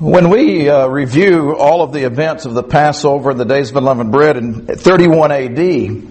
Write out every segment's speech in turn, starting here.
When we review all of the events of the Passover and the Days of Unleavened Bread in 31 A.D.,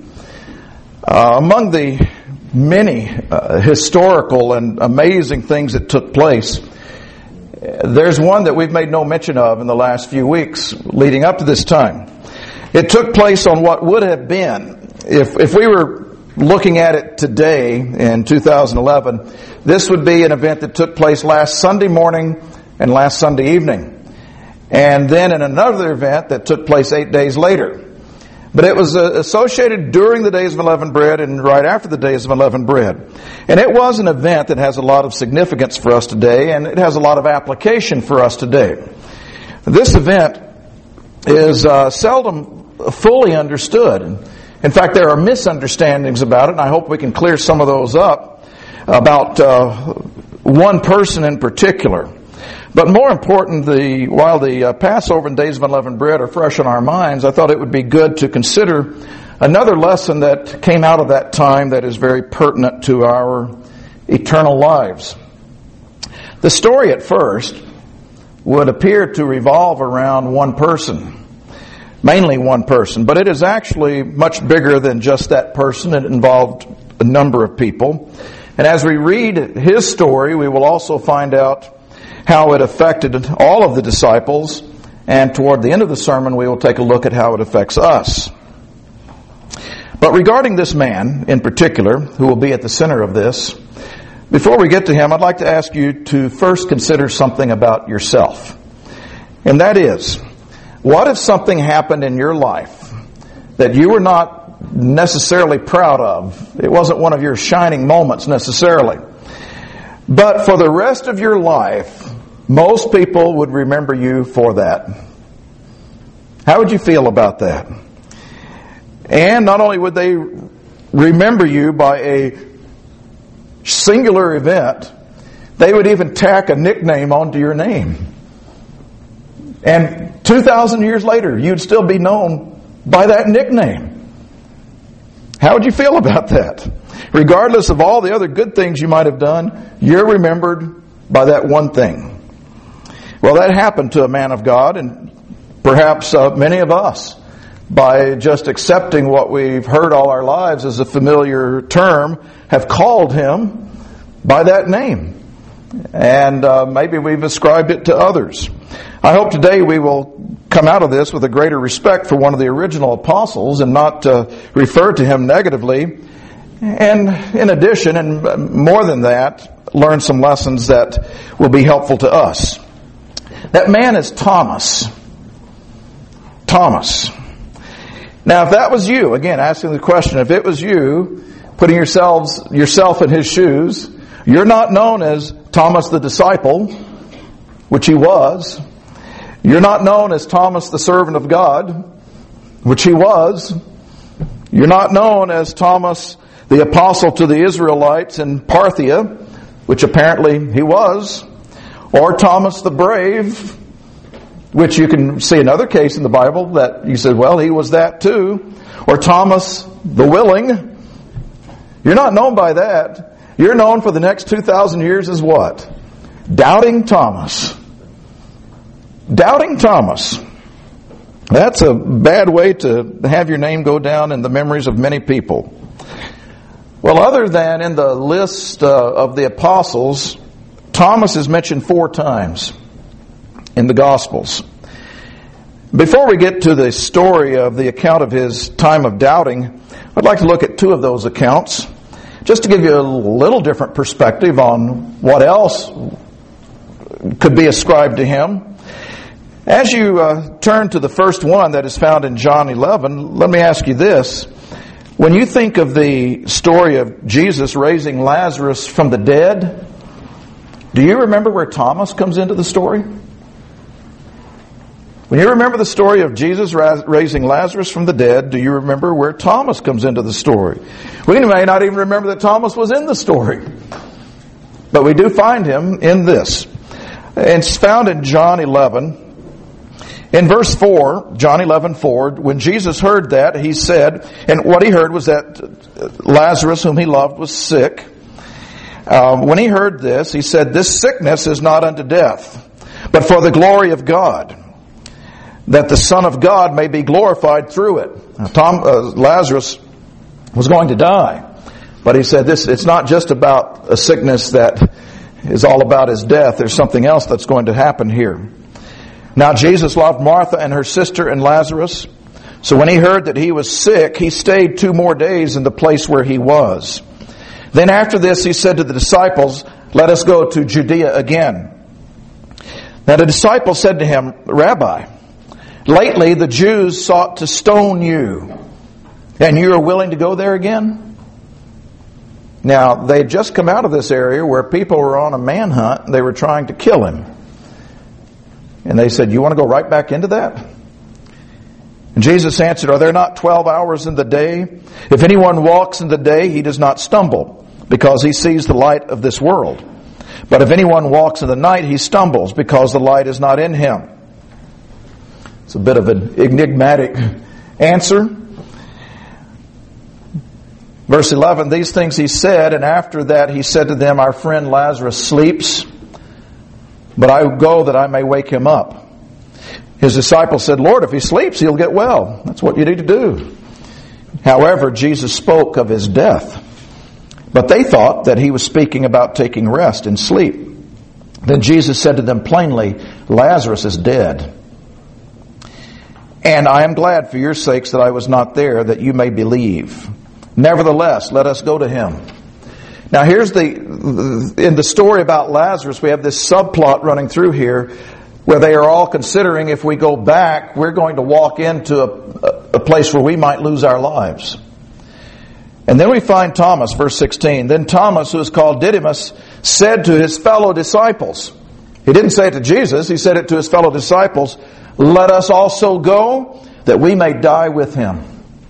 among the many historical and amazing things that took place, there's one that we've made no mention of in the last few weeks leading up to this time. It took place on what would have been, if we were looking at it today in 2011, this would be an event that took place last Sunday morning and last Sunday evening. And then in another event that took place 8 days later. But it was associated during the Days of Unleavened Bread and right after the Days of Unleavened Bread. And it was an event that has a lot of significance for us today, and it has a lot of application for us today. This event is seldom fully understood. In fact, there are misunderstandings about it, and I hope we can clear some of those up about one person in particular. But more important, while the Passover and Days of Unleavened Bread are fresh in our minds, I thought it would be good to consider another lesson that came out of that time that is very pertinent to our eternal lives. The story at first would appear to revolve around one person, mainly one person, but it is actually much bigger than just that person. It involved a number of people. And as we read his story, we will also find out how it affected all of the disciples, and toward the end of the sermon we will take a look at how it affects us. But regarding this man in particular, who will be at the center of this, before we get to him, I'd like to ask you to first consider something about yourself. And that is, what if something happened in your life that you were not necessarily proud of? It wasn't one of your shining moments necessarily. But for the rest of your life, most people would remember you for that. How would you feel about that? And not only would they remember you by a singular event, they would even tack a nickname onto your name. And 2,000 years later, you'd still be known by that nickname. How would you feel about that? Regardless of all the other good things you might have done, you're remembered by that one thing. Well, that happened to a man of God, and perhaps many of us, by just accepting what we've heard all our lives as a familiar term, have called him by that name. And maybe we've ascribed it to others. I hope today we will come out of this with a greater respect for one of the original apostles and not refer to him negatively. And in addition, and more than that, learn some lessons that will be helpful to us. That man is Thomas. Thomas. Now, if that was you, again, asking the question, if it was you, putting yourself in his shoes, you're not known as Thomas the disciple, which he was. You're not known as Thomas the servant of God, which he was. You're not known as Thomas the apostle to the Israelites in Parthia, which apparently he was. Or Thomas the brave, which you can see another case in the Bible that you said, well, he was that too. Or Thomas the willing. You're not known by that. You're known for the next 2,000 years as what? Doubting Thomas. Doubting Thomas. That's a bad way to have your name go down in the memories of many people. Well, other than in the list of the apostles, Thomas is mentioned 4 times in the Gospels. Before we get to the story of the account of his time of doubting, I'd like to look at 2 of those accounts, just to give you a little different perspective on what else could be ascribed to him. As you turn to the first one that is found in John 11, let me ask you this. When you think of the story of Jesus raising Lazarus from the dead, do you remember where Thomas comes into the story? When you remember the story of Jesus raising Lazarus from the dead, do you remember where Thomas comes into the story? We may not even remember that Thomas was in the story. But we do find him in this. It's found in John 11. In verse 4, John 11:4, when Jesus heard that, he said, and what he heard was that Lazarus, whom he loved, was sick. When he heard this, he said, "This sickness is not unto death, but for the glory of God, that the Son of God may be glorified through it. Now, Lazarus was going to die, but he said it's not just about a sickness that is all about his death. There's something else that's going to happen here. Now Jesus loved Martha and her sister and Lazarus. So when he heard that he was sick, he stayed 2 more days in the place where he was. Then after this he said to the disciples, "Let us go to Judea again." Now the disciples said to him, "Rabbi, lately the Jews sought to stone you, and you are willing to go there again?" Now they had just come out of this area where people were on a manhunt and they were trying to kill him. And they said, "You want to go right back into that?" And Jesus answered, "Are there not 12 hours in the day? If anyone walks in the day, he does not stumble, because he sees the light of this world. But if anyone walks in the night, he stumbles, because the light is not in him." It's a bit of an enigmatic answer. Verse 11, "These things he said, and after that he said to them, Our friend Lazarus sleeps, but I go that I may wake him up." His disciples said, "Lord, if he sleeps, he'll get well." That's what you need to do. However, Jesus spoke of his death, but they thought that he was speaking about taking rest and sleep. Then Jesus said to them plainly, "Lazarus is dead. And I am glad for your sakes that I was not there, that you may believe. Nevertheless, let us go to him." Now here's in the story about Lazarus, we have this subplot running through here where they are all considering, if we go back, we're going to walk into a place where we might lose our lives. And then we find Thomas, verse 16. "Then Thomas, who is called Didymus, said to his fellow disciples," he didn't say it to Jesus, he said it to his fellow disciples, "Let us also go, that we may die with him."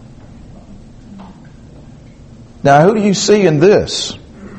Now, who do you see in this?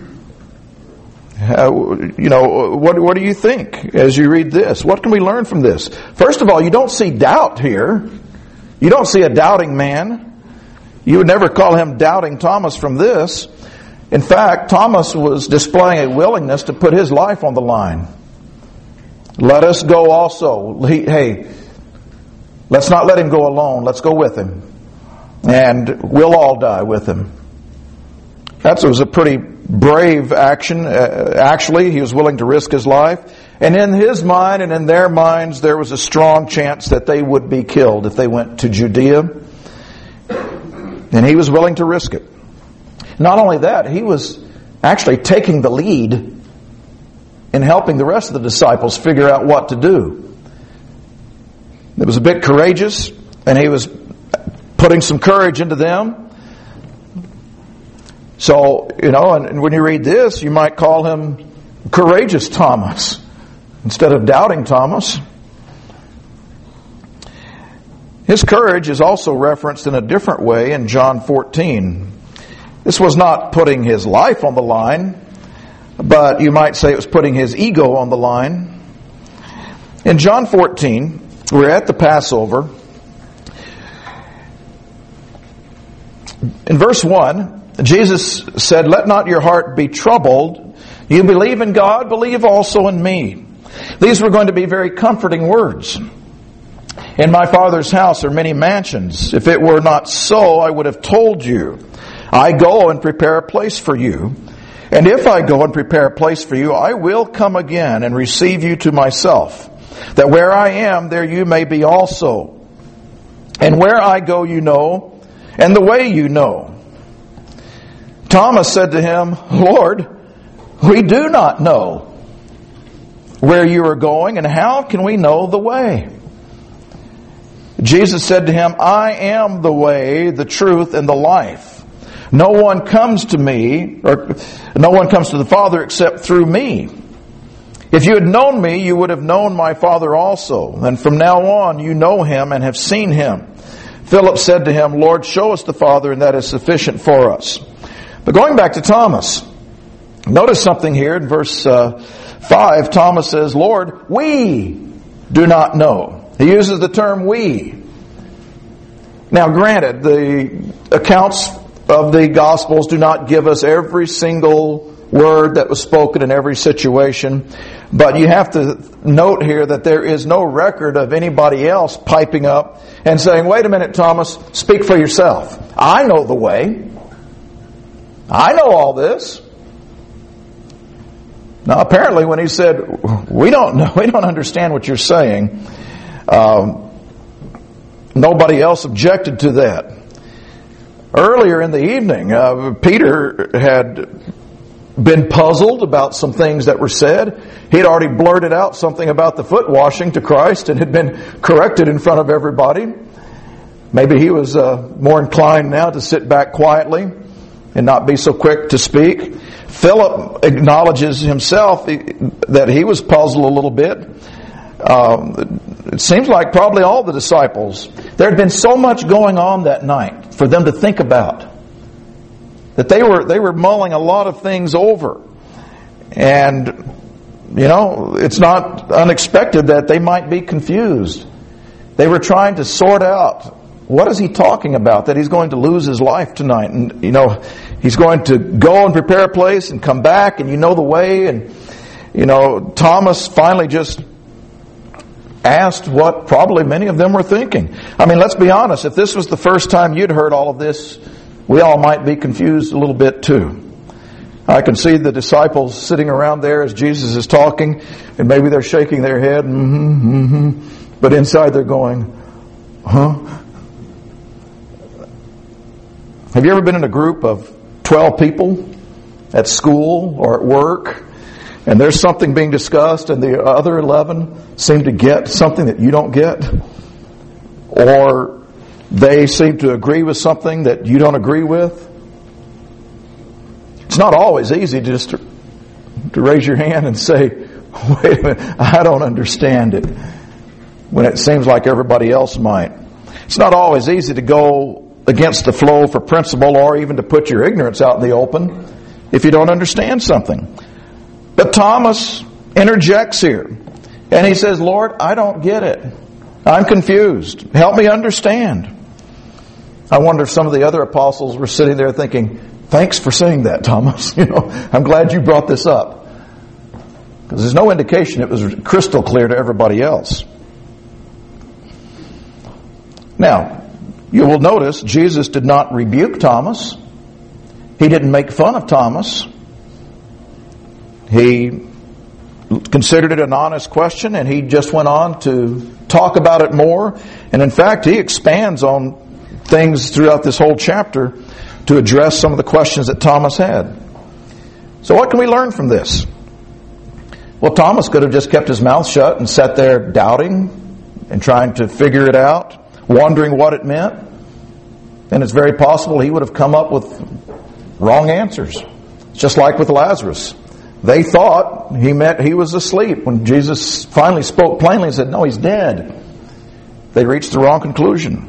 What do you think as you read this? What can we learn from this? First of all, you don't see doubt here. You don't see a doubting man. You would never call him Doubting Thomas from this. In fact, Thomas was displaying a willingness to put his life on the line. Let us go also. Hey, let's not let him go alone. Let's go with him. And we'll all die with him. That was a pretty brave action. Actually, he was willing to risk his life. And in his mind and in their minds, there was a strong chance that they would be killed if they went to Judea. And he was willing to risk it. Not only that, he was actually taking the lead in helping the rest of the disciples figure out what to do. It was a bit courageous, and he was putting some courage into them. So, and when you read this, you might call him Courageous Thomas instead of Doubting Thomas. His courage is also referenced in a different way in John 14. This was not putting his life on the line, but you might say it was putting his ego on the line. In John 14, we're at the Passover. In verse 1, Jesus said, "Let not your heart be troubled. You believe in God, believe also in me." These were going to be very comforting words. "In my Father's house are many mansions. If it were not so, I would have told you. I go and prepare a place for you. And if I go and prepare a place for you, I will come again and receive you to myself, that where I am, there you may be also. And where I go you know, and the way you know." Thomas said to him, "Lord, we do not know where you are going, and how can we know the way?" Jesus said to him, "I am the way, the truth, and the life. No one comes to the Father except through me. If you had known me, you would have known my Father also. And from now on, you know him and have seen him." Philip said to him, "Lord, show us the Father, and that is sufficient for us." But going back to Thomas, notice something here in verse 5. Thomas says, "Lord, we do not know." He uses the term "we." Now granted, the accounts of the Gospels do not give us every single word that was spoken in every situation. But you have to note here that there is no record of anybody else piping up and saying, wait a minute, Thomas, speak for yourself. I know the way. I know all this. Now, apparently, when he said, we don't understand what you're saying, nobody else objected to that. Earlier in the evening, Peter had been puzzled about some things that were said. He had already blurted out something about the foot washing to Christ and had been corrected in front of everybody. Maybe he was more inclined now to sit back quietly and not be so quick to speak. Philip acknowledges himself that he was puzzled a little bit. It seems like probably all the disciples. There had been so much going on that night for them to think about, that they were mulling a lot of things over. And, it's not unexpected that they might be confused. They were trying to sort out, what is he talking about? That he's going to lose his life tonight. And, he's going to go and prepare a place and come back, and the way. And, Thomas finally just asked what probably many of them were thinking. I mean, let's be honest. If this was the first time you'd heard all of this, we all might be confused a little bit too. I can see the disciples sitting around there as Jesus is talking, and maybe they're shaking their head, but inside they're going, huh? Have you ever been in a group of 12 people at school or at work, and there's something being discussed and the other 11 seem to get something that you don't get? Or they seem to agree with something that you don't agree with? It's not always easy just to raise your hand and say, wait a minute, I don't understand it, when it seems like everybody else might. It's not always easy to go against the flow for principle, or even to put your ignorance out in the open if you don't understand something. But Thomas interjects here, and he says, Lord, I don't get it. I'm confused. Help me understand. I wonder if some of the other apostles were sitting there thinking, thanks for saying that, Thomas. I'm glad you brought this up. Because there's no indication it was crystal clear to everybody else. Now, you will notice Jesus did not rebuke Thomas. He didn't make fun of Thomas. He considered it an honest question, and he just went on to talk about it more. And in fact, he expands on things throughout this whole chapter to address some of the questions that Thomas had. So what can we learn from this? Well, Thomas could have just kept his mouth shut and sat there doubting and trying to figure it out, wondering what it meant. And it's very possible he would have come up with wrong answers. Just like with Lazarus. They thought he meant he was asleep. When Jesus finally spoke plainly and said, no, he's dead, they reached the wrong conclusion.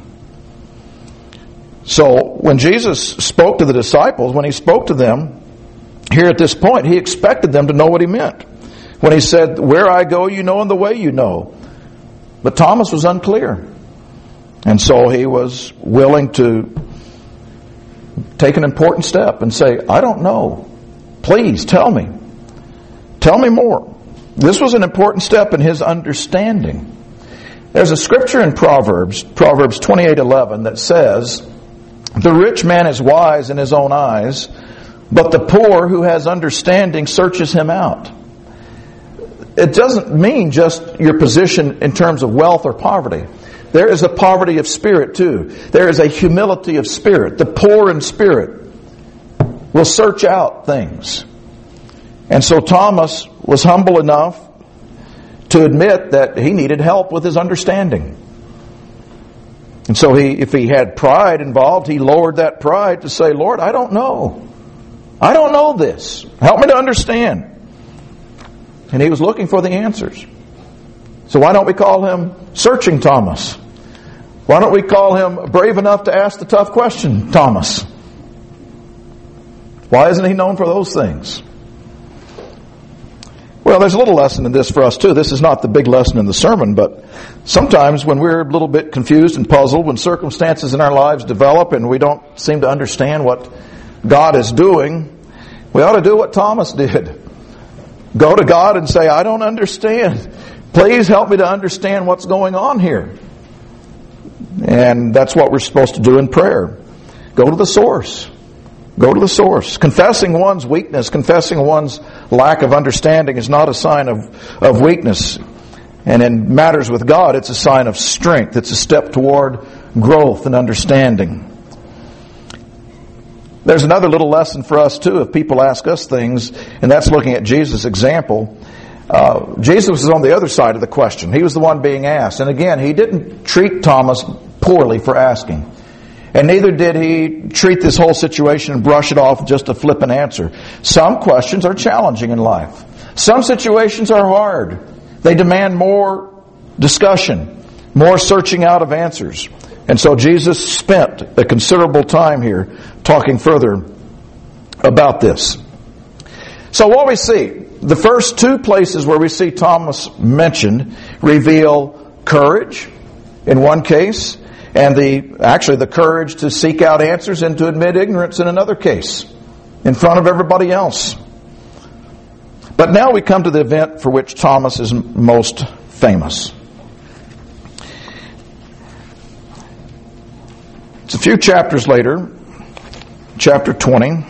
So when Jesus spoke to the disciples, when he spoke to them here at this point, he expected them to know what he meant. When he said, where I go, you know, and the way you know. But Thomas was unclear. And so he was willing to take an important step and say, I don't know. Please tell me. Tell me more. This was an important step in his understanding. There's a scripture in Proverbs 28:11 that says, the rich man is wise in his own eyes, but the poor who has understanding searches him out. It doesn't mean just your position in terms of wealth or poverty. There is a poverty of spirit too. There is a humility of spirit. The poor in spirit will search out things. And so Thomas was humble enough to admit that he needed help with his understanding. And so if he had pride involved, he lowered that pride to say, Lord, I don't know. I don't know this. Help me to understand. And he was looking for the answers. So why don't we call him Searching Thomas? Why don't we call him brave enough to ask the tough question, Thomas? Why isn't he known for those things? Well, there's a little lesson in this for us too. This is not the big lesson in the sermon, but sometimes when we're a little bit confused and puzzled, when circumstances in our lives develop and we don't seem to understand what God is doing, We ought to do what Thomas did. Go to God and say, I don't understand. Please help me to understand what's going on here. And that's what we're supposed to do in prayer. Go to the source. Go to the source. Confessing one's weakness, confessing one's lack of understanding is not a sign of weakness. And in matters with God, it's a sign of strength. It's a step toward growth and understanding. There's another little lesson for us too if people ask us things, and that's looking at Jesus' example. Jesus was on the other side of the question. He was the one being asked. And again, he didn't treat Thomas poorly for asking. And neither did he treat this whole situation and brush it off with just a flippant answer. Some questions are challenging in life. Some situations are hard. They demand more discussion, more searching out of answers. And so Jesus spent a considerable time here talking further about this. So what we see, the first two places where we see Thomas mentioned reveal courage in one case, and the courage to seek out answers and to admit ignorance in another case, in front of everybody else. But now we come to the event for which Thomas is most famous. It's a few chapters later, chapter 20.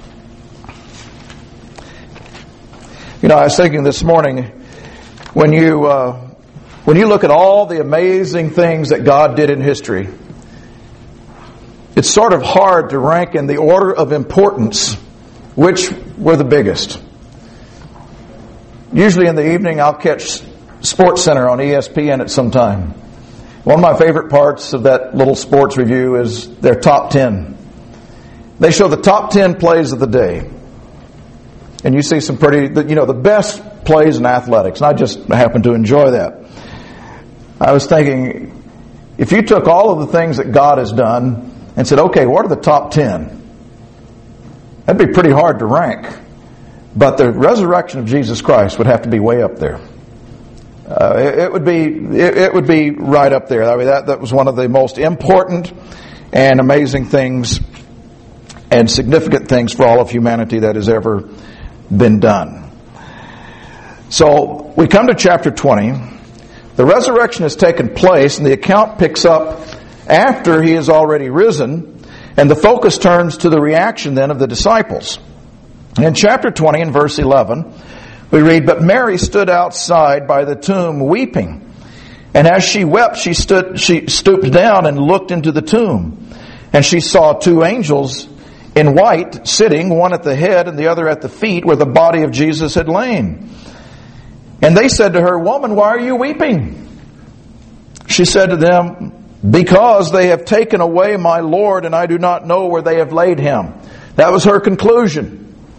I was thinking this morning, when you look at all the amazing things that God did in history, it's sort of hard to rank in the order of importance which were the biggest. Usually in the evening I'll catch Sports Center on ESPN at some time. One of my favorite parts of that little sports review is their top 10. They show the top 10 plays of the day. And you see some the best plays in athletics. And I just happen to enjoy that. I was thinking, if you took all of the things that God has done and said, okay, what are the top 10? That'd be pretty hard to rank. But the resurrection of Jesus Christ would have to be way up there. It would be right up there. I mean, that was one of the most important and amazing things and significant things for all of humanity that has ever been done. So we come to chapter 20. The resurrection has taken place, and the account picks up after he has already risen, and the focus turns to the reaction then of the disciples. In chapter 20 and verse 11, we read, "But Mary stood outside by the tomb weeping. And as she wept, she stooped down and looked into the tomb. And she saw two angels in white sitting, one at the head and the other at the feet, where the body of Jesus had lain. And they said to her, 'Woman, why are you weeping?' She said to them, 'Because they have taken away my Lord, and I do not know where they have laid him.'" That was her conclusion.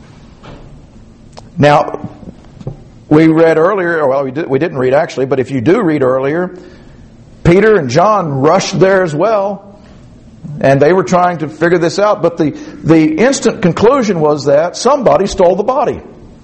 Now, we read earlier, we didn't read actually, but if you do read earlier, Peter and John rushed there as well. And they were trying to figure this out. But the instant conclusion was that somebody stole the body.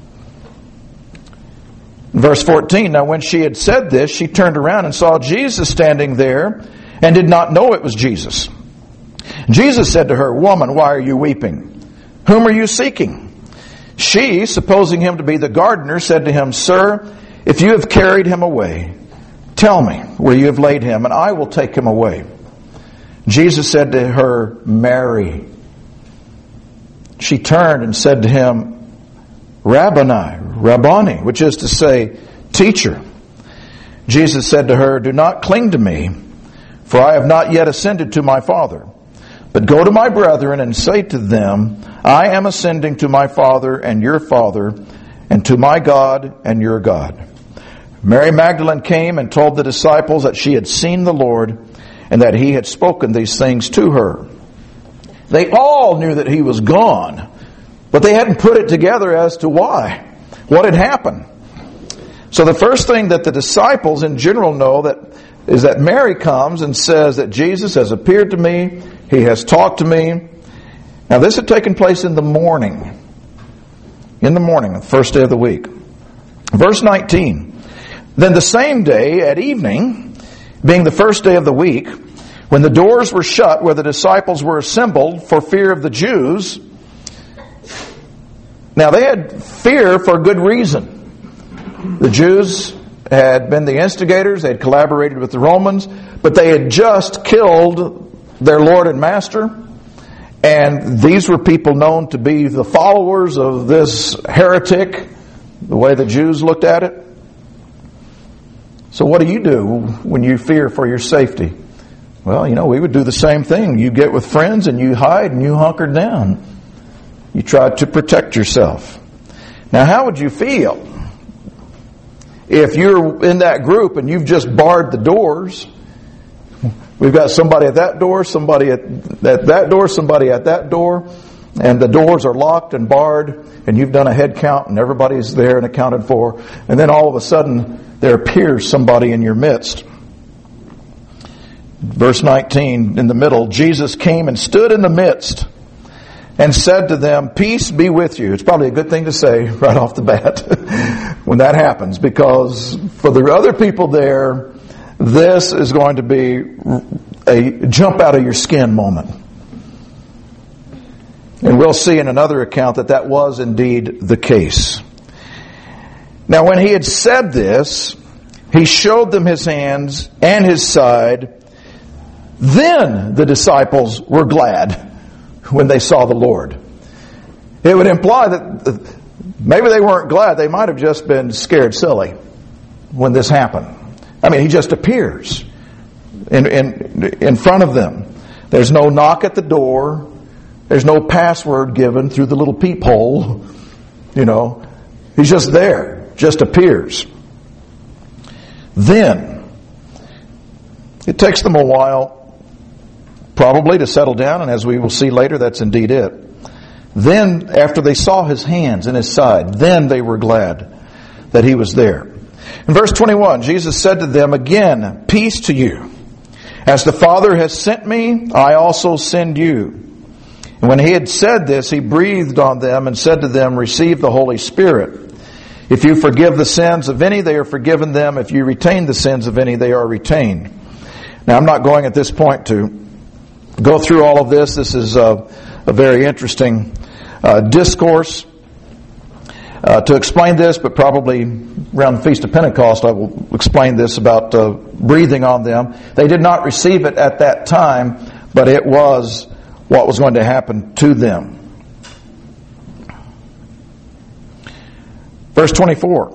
Verse 14, "Now when she had said this, she turned around and saw Jesus standing there and did not know it was Jesus. Jesus said to her, 'Woman, why are you weeping? Whom are you seeking?' She, supposing him to be the gardener, said to him, 'Sir, if you have carried him away, tell me where you have laid him, and I will take him away.' Jesus said to her, 'Mary.' She turned and said to him, Rabboni, which is to say, Teacher. Jesus said to her, 'Do not cling to me, for I have not yet ascended to my Father. But go to my brethren and say to them, I am ascending to my Father and your Father, and to my God and your God.' Mary Magdalene came and told the disciples that she had seen the Lord, and that he had spoken these things to her. They all knew that he was gone, but they hadn't put it together as to why, what had happened. So the first thing that the disciples in general know is that Mary comes and says that Jesus has appeared to me, he has talked to me. Now this had taken place in the morning, the first day of the week. Verse 19, "Then the same day at evening, being the first day of the week, when the doors were shut where the disciples were assembled for fear of the Jews, Now they had fear for good reason. The Jews had been the instigators, they had collaborated with the Romans, but they had just killed their Lord and Master. And these were people known to be the followers of this heretic, the way the Jews looked at it. So what do you do when you fear for your safety? Well, we would do the same thing. You get with friends and you hide and you hunker down. You try to protect yourself. Now, how would you feel if you're in that group and you've just barred the doors? We've got somebody at that door, somebody at that door, somebody at that door, and the doors are locked and barred, and you've done a head count and everybody's there and accounted for, and then all of a sudden there appears somebody in your midst. Verse 19, in the middle, Jesus came and stood in the midst and said to them, "Peace be with you." It's probably a good thing to say right off the bat when that happens, because for the other people there, this is going to be a jump out of your skin moment. And we'll see in another account that was indeed the case. Now when he had said this, he showed them his hands and his side. Then the disciples were glad when they saw the Lord. It would imply that maybe they weren't glad. They might have just been scared silly when this happened. I mean, he just appears in front of them. There's no knock at the door. There's no password given through the little peephole. He's just there, just appears. Then, it takes them a while, probably, to settle down, and as we will see later, that's indeed it. Then, after they saw his hands and his side, then they were glad that he was there. In verse 21, Jesus said to them again, "Peace to you. As the Father has sent me, I also send you." And when he had said this, he breathed on them and said to them, "Receive the Holy Spirit. If you forgive the sins of any, they are forgiven them. If you retain the sins of any, they are retained." Now, I'm not going at this point to go through all of this. This is a very interesting discourse to explain this, but probably around the Feast of Pentecost I will explain this about breathing on them. They did not receive it at that time, but it was what was going to happen to them. Verse 24.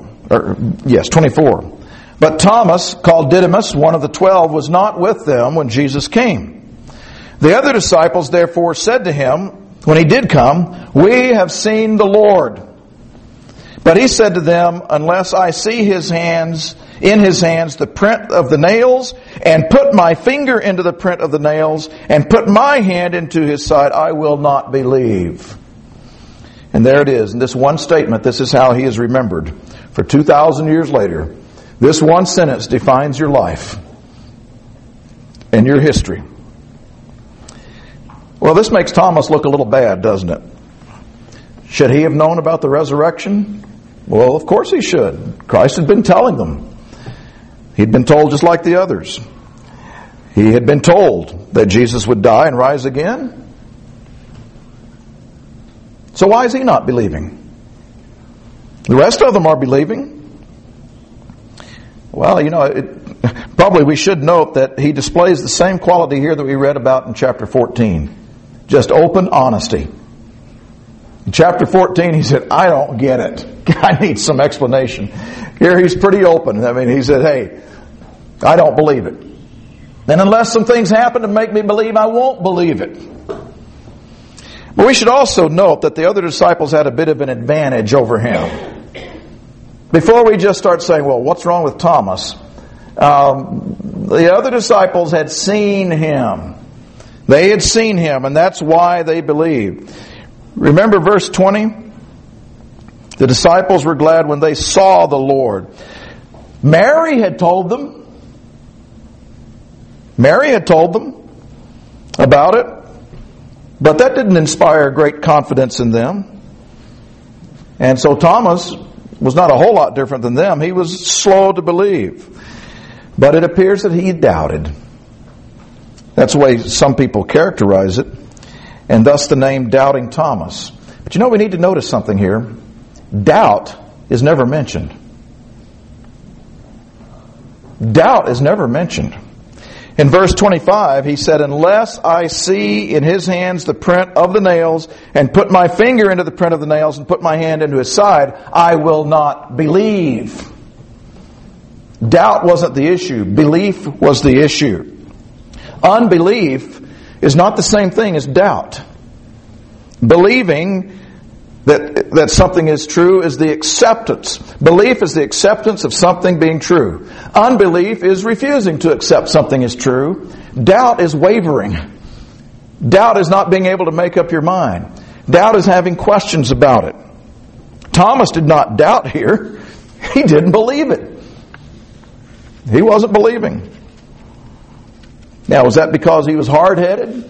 But Thomas, called Didymus, one of the 12, was not with them when Jesus came. The other disciples therefore said to him, when he did come, "We have seen the Lord." But he said to them, "Unless I see in his hands the print of the nails, and put my finger into the print of the nails, and put my hand into his side, I will not believe." And there it is. In this one statement, this is how he is remembered. For 2,000 years later, this one sentence defines your life and your history. Well, this makes Thomas look a little bad, doesn't it? Should he have known about the resurrection? Well, of course he should. Christ had been telling them. He'd been told just like the others. He had been told that Jesus would die and rise again. So why is he not believing? The rest of them are believing. Well, probably we should note that he displays the same quality here that we read about in chapter 14. Just open honesty. In chapter 14, he said, "I don't get it. I need some explanation." Here he's pretty open. I mean, he said, "Hey, I don't believe it. And unless some things happen to make me believe, I won't believe it." But we should also note that the other disciples had a bit of an advantage over him. Before we just start saying, well, what's wrong with Thomas? The other disciples had seen him. They had seen him, and that's why they believed. Remember verse 20? The disciples were glad when they saw the Lord. Mary had told them. Mary had told them about it. But that didn't inspire great confidence in them. And so Thomas was not a whole lot different than them. He was slow to believe. But it appears that he doubted. That's the way some people characterize it. And thus the name Doubting Thomas. But we need to notice something here. Doubt is never mentioned. Doubt is never mentioned. In verse 25, he said, unless I see in his hands the print of the nails, and put my finger into the print of the nails, and put my hand into his side, I will not believe. Doubt wasn't the issue. Belief was the issue. Unbelief is not the same thing as doubt. Believing that something is true is the acceptance. Belief is the acceptance of something being true. Unbelief is refusing to accept something as true. Doubt is wavering. Doubt is not being able to make up your mind. Doubt is having questions about it. Thomas did not doubt here. He didn't believe it. He wasn't believing. Now, was that because he was hard-headed?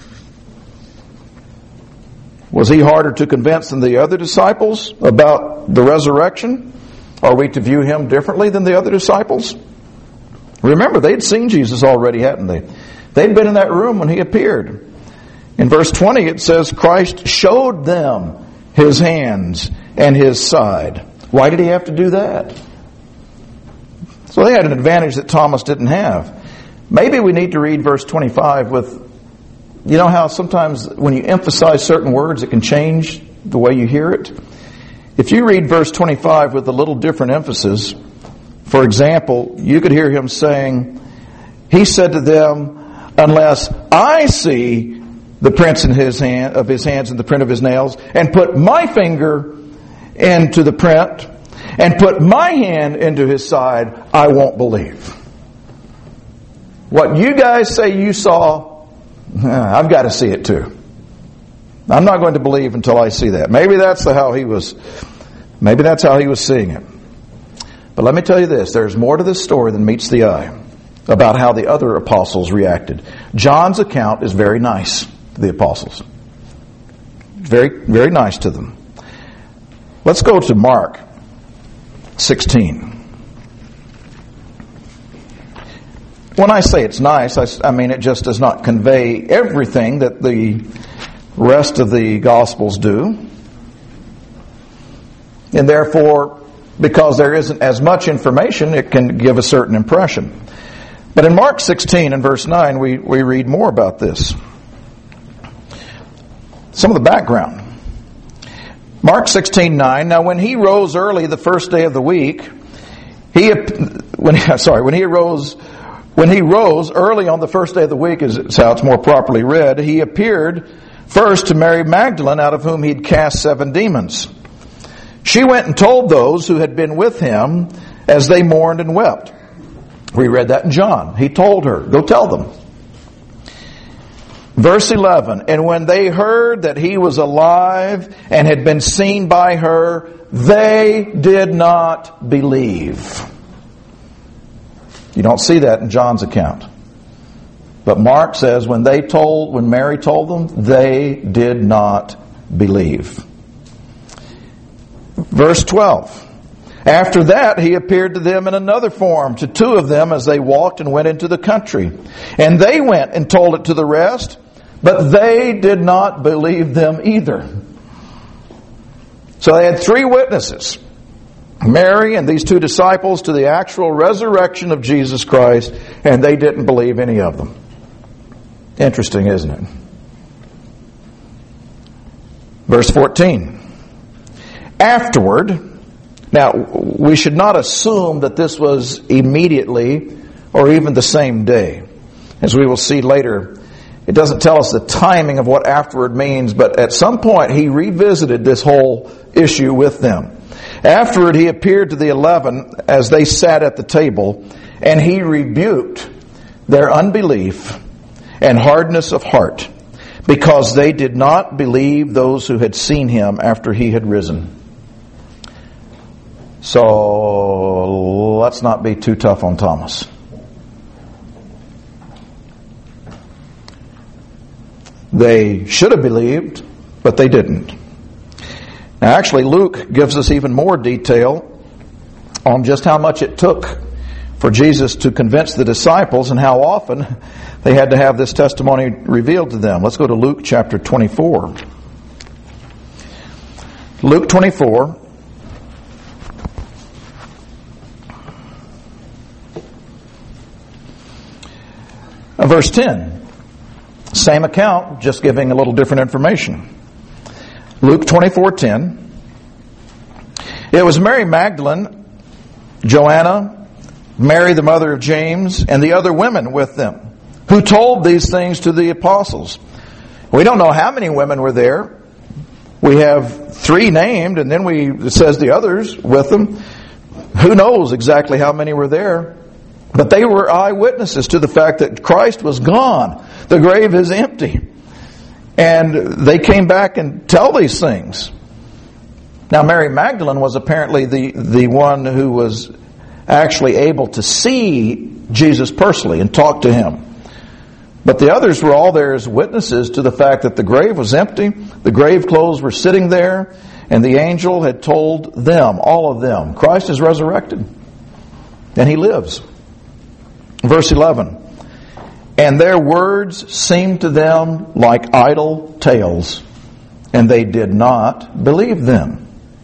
Was he harder to convince than the other disciples about the resurrection? Are we to view him differently than the other disciples? Remember, they'd seen Jesus already, hadn't they? They'd been in that room when he appeared. In verse 20 it says, Christ showed them his hands and his side. Why did he have to do that? So they had an advantage that Thomas didn't have. Maybe we need to read verse 25 with... You know how sometimes when you emphasize certain words, it can change the way you hear it? If you read verse 25 with a little different emphasis, for example, you could hear him saying, he said to them, unless I see the prints in his hands and the print of his nails, and put my finger into the print, and put my hand into his side, I won't believe. What you guys say you saw, I've got to see it too. I'm not going to believe until I see that. Maybe that's how he was seeing it. But let me tell you this, there's more to this story than meets the eye about how the other apostles reacted. John's account is very nice to the apostles. Very, very nice to them. Let's go to Mark 16. When I say it's nice, I mean it just does not convey everything that the rest of the Gospels do. And therefore, because there isn't as much information, it can give a certain impression. But in Mark 16 and verse 9, we read more about this. Some of the background. Mark 16:9. Now when he rose early the first day of the week, when he rose early on the first day of the week, is how it's more properly read, he appeared first to Mary Magdalene, out of whom he'd cast 7 demons. She went and told those who had been with him as they mourned and wept. We read that in John. He told her, go tell them. Verse 11, and when they heard that he was alive and had been seen by her, they did not believe. You don't see that in John's account. But Mark says when Mary told them, they did not believe. Verse 12. After that, he appeared to them in another form, to 2 of them as they walked and went into the country. And they went and told it to the rest, but they did not believe them either. So they had 3 witnesses. Mary and these 2 disciples to the actual resurrection of Jesus Christ, and they didn't believe any of them. Interesting, isn't it? Verse 14. Afterward, now we should not assume that this was immediately or even the same day. As we will see later, it doesn't tell us the timing of what afterward means, but at some point he revisited this whole issue with them. Afterward, he appeared to the 11 as they sat at the table, and he rebuked their unbelief and hardness of heart, because they did not believe those who had seen him after he had risen. So, let's not be too tough on Thomas. They should have believed, but they didn't. Now, actually, Luke gives us even more detail on just how much it took for Jesus to convince the disciples and how often they had to have this testimony revealed to them. Let's go to Luke chapter 24. Luke 24. Verse 10. Same account, just giving a little different information. Luke 24:10. It was Mary Magdalene, Joanna, Mary the mother of James, and the other women with them, who told these things to the apostles. We don't know how many women were there. We have 3 named, and then it says the others with them. Who knows exactly how many were there? But they were eyewitnesses to the fact that Christ was gone. The grave is empty. And they came back and tell these things. Now, Mary Magdalene was apparently the one who was actually able to see Jesus personally and talk to Him. But the others were all there as witnesses to the fact that the grave was empty, the grave clothes were sitting there, and the angel had told them, all of them, Christ is resurrected, and He lives. Verse 11, and their words seemed to them like idle tales, and they did not believe them.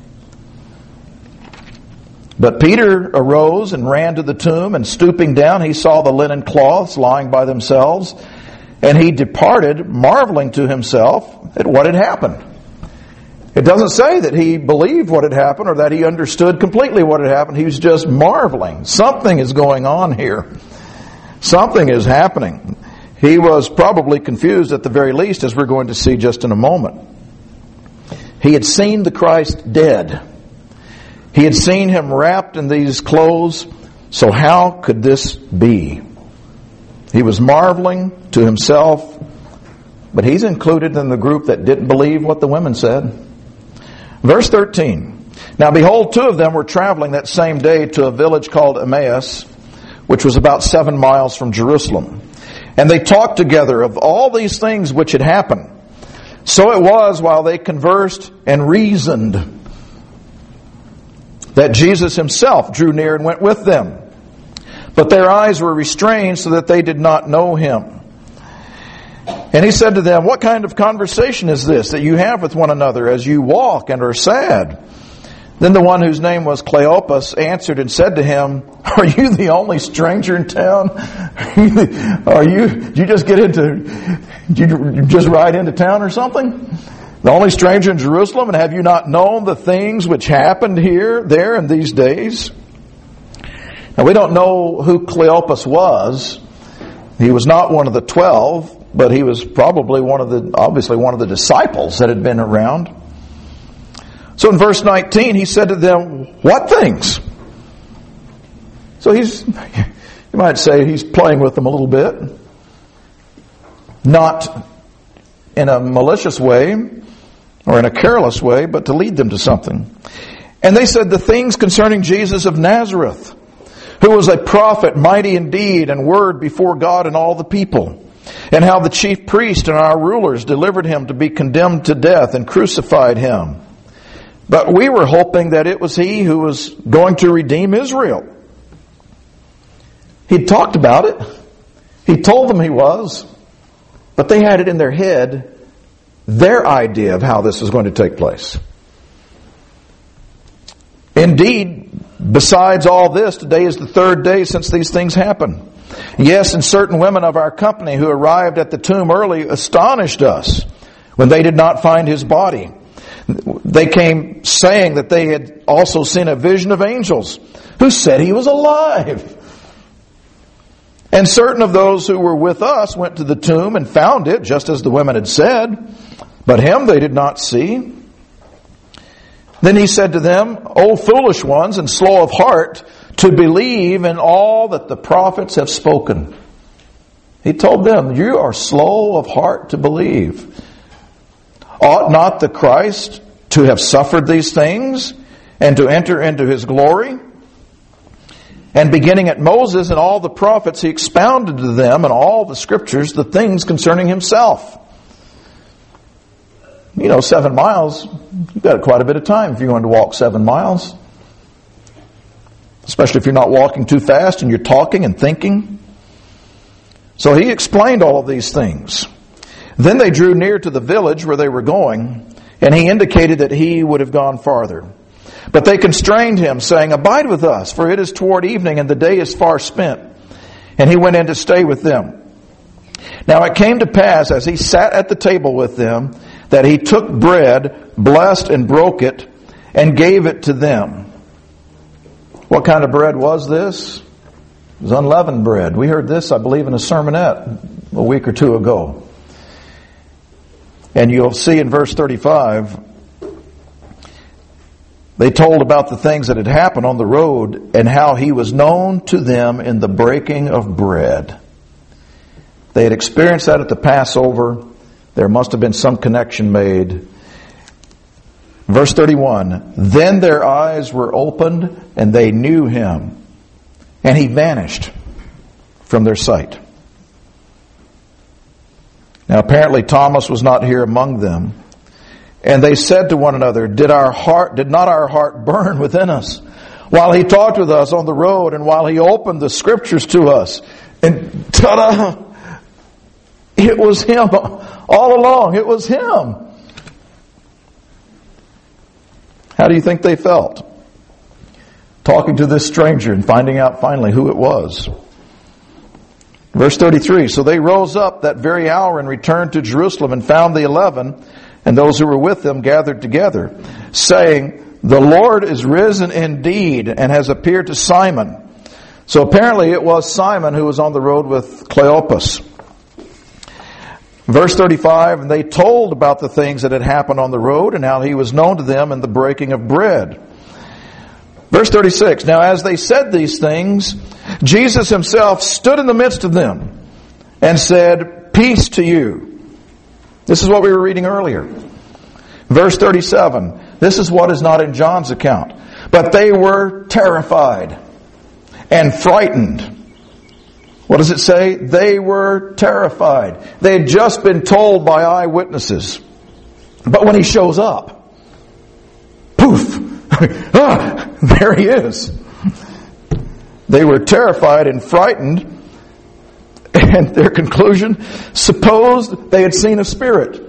But Peter arose and ran to the tomb, and stooping down, he saw the linen cloths lying by themselves, and he departed, marveling to himself at what had happened. It doesn't say that he believed what had happened or that he understood completely what had happened. He was just marveling. Something is going on here. Something is happening. He was probably confused at the very least, as we're going to see just in a moment. He had seen the Christ dead. He had seen Him wrapped in these clothes. So how could this be? He was marveling to himself, but he's included in the group that didn't believe what the women said. Verse 13. Now behold, 2 of them were traveling that same day to a village called Emmaus, which was about 7 miles from Jerusalem. And they talked together of all these things which had happened. So it was, while they conversed and reasoned, that Jesus Himself drew near and went with them. But their eyes were restrained so that they did not know Him. And He said to them, what kind of conversation is this that you have with one another as you walk and are sad? Then the one whose name was Cleopas answered and said to him, are you the only stranger in town? Did you just ride into town or something? The only stranger in Jerusalem, and have you not known the things which happened here, there, in these days? Now we don't know who Cleopas was. He was not one of the 12, but he was probably obviously one of the disciples that had been around. So in verse 19, he said to them, what things? So you might say he's playing with them a little bit. Not in a malicious way or in a careless way, but to lead them to something. And they said, the things concerning Jesus of Nazareth, who was a prophet, mighty in deed and word before God and all the people, and how the chief priest and our rulers delivered Him to be condemned to death and crucified Him. But we were hoping that it was He who was going to redeem Israel. He'd talked about it. He told them He was. But they had it in their head, their idea of how this was going to take place. Indeed, besides all this, today is the 3rd day since these things happened. Yes, and certain women of our company who arrived at the tomb early astonished us when they did not find His body. They came saying that they had also seen a vision of angels who said He was alive. And certain of those who were with us went to the tomb and found it, just as the women had said, but Him they did not see. Then He said to them, O foolish ones and slow of heart, to believe in all that the prophets have spoken. He told them, you are slow of heart to believe. Ought not the Christ to have suffered these things and to enter into His glory? And beginning at Moses and all the prophets, He expounded to them in all the scriptures the things concerning Himself. 7 miles, you've got quite a bit of time if you're going to walk 7 miles. Especially if you're not walking too fast and you're talking and thinking. So He explained all of these things. Then they drew near to the village where they were going, And he indicated that he would have gone farther. But they constrained him, saying, "Abide with us, for it is toward evening, and the day is far spent." And he went in to stay with them. Now it came to pass, as he sat at the table with them, that he took bread, blessed and broke it, and gave it to them. What kind of bread was this? It was unleavened bread. We heard this, I believe, in a sermonette a week or two ago. And you'll see in verse 35, they told about the things that had happened on the road and how he was known to them in the breaking of bread. They had experienced that at the Passover. There must have been some connection made. Verse 31, then their eyes were opened and they knew him, and he vanished from their sight. Now apparently Thomas was not here among them. And they said to one another, did not our heart burn within us while he talked with us on the road and while he opened the scriptures to us? And ta-da! It was him all along. It was him. How do you think they felt? Talking to this stranger and finding out finally who it was. Verse 33, so they rose up that very hour and returned to Jerusalem and found the 11 and those who were with them gathered together, saying, the Lord is risen indeed and has appeared to Simon. So apparently it was Simon who was on the road with Cleopas. Verse 35, and they told about the things that had happened on the road and how he was known to them in the breaking of bread. Verse 36, now as they said these things, Jesus himself stood in the midst of them and said, peace to you. This is what we were reading earlier. Verse 37, this is what is not in John's account. But they were terrified and frightened. What does it say? They were terrified. They had just been told by eyewitnesses. But when he shows up, poof, there he is. They were terrified and frightened. And their conclusion, supposed they had seen a spirit.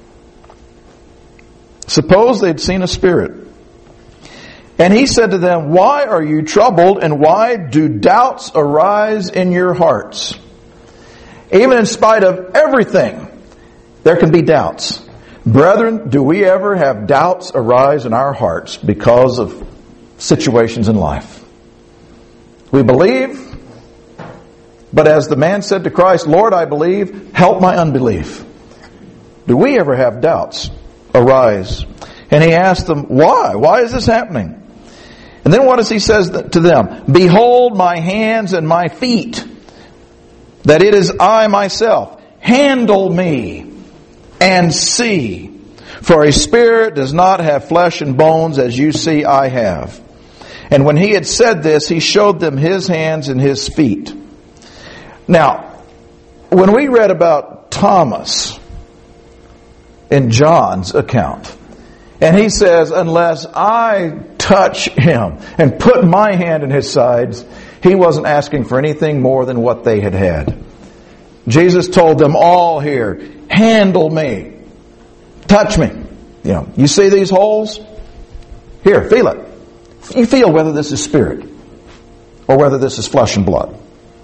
Suppose they had seen a spirit. And he said to them, why are you troubled and why do doubts arise in your hearts? Even in spite of everything, there can be doubts. Brethren, do we ever have doubts arise in our hearts because of situations in life? We believe, but as the man said to Christ, Lord, I believe, help my unbelief. Do we ever have doubts arise? And he asked them, why? Why is this happening? And then what does he say to them? Behold my hands and my feet, that it is I myself. Handle me and see. For a spirit does not have flesh and bones as you see I have. And when he had said this, he showed them his hands and his feet. Now, when we read about Thomas in John's account, and he says, unless I touch him and put my hand in his sides, he wasn't asking for anything more than what they had had. Jesus told them all here, handle me, touch me. You see these holes? Here, feel it. You feel whether this is spirit or whether this is flesh and blood.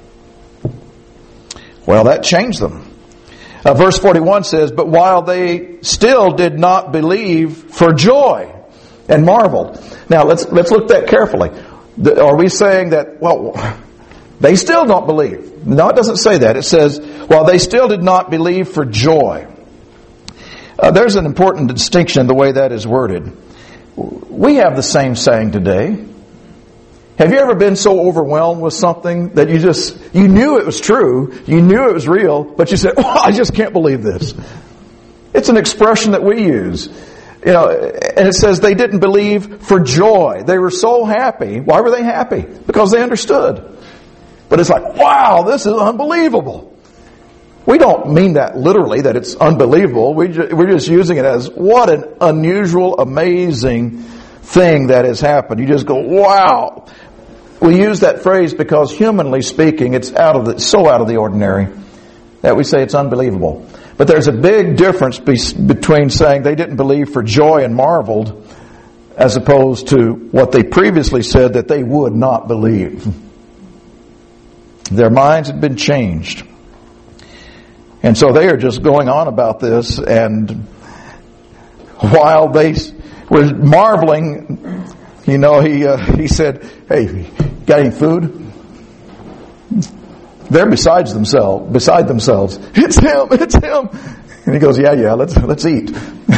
Well, that changed them. Verse 41 says, but while they still did not believe for joy and marveled. Now, let's look at that carefully. Are we saying that, well, they still don't believe? No, it doesn't say that. It says, while they still did not believe for joy. There's an important distinction in the way that is worded. We have the same saying today. Have you ever been so overwhelmed with something that you knew it was true, you knew it was real, but you said, oh, I just can't believe this. It's an expression that we use. And it says they didn't believe for joy. They were so happy. Why were they happy? Because they understood. But it's like, wow, this is unbelievable. We don't mean that literally, that it's unbelievable. We're just using it as what an unusual, amazing thing that has happened. You just go, wow. We use that phrase because humanly speaking, it's so out of the ordinary that we say it's unbelievable. But there's a big difference between saying they didn't believe for joy and marveled, as opposed to what they previously said that they would not believe. Their minds had been changed. And so they are just going on about this, and while they were marveling, he said, "Hey, got any food?" They're beside themselves. It's him. And he goes, yeah, let's eat.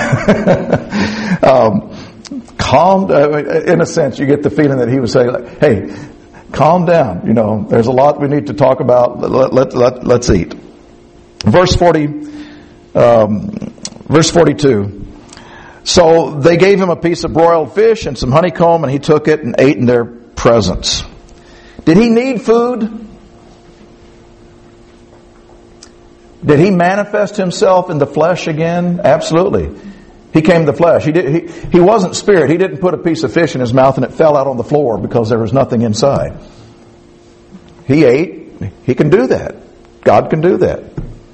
Calm. In a sense, you get the feeling that he was saying, like, "Hey, calm down. There's a lot we need to talk about. Let's eat." Verse 42. So they gave him a piece of broiled fish and some honeycomb, and he took it and ate in their presence. Did he need food? Did he manifest himself in the flesh again? Absolutely. He came in the flesh. He wasn't spirit. He didn't put a piece of fish in his mouth and it fell out on the floor because there was nothing inside. He ate. He can do that. God can do that.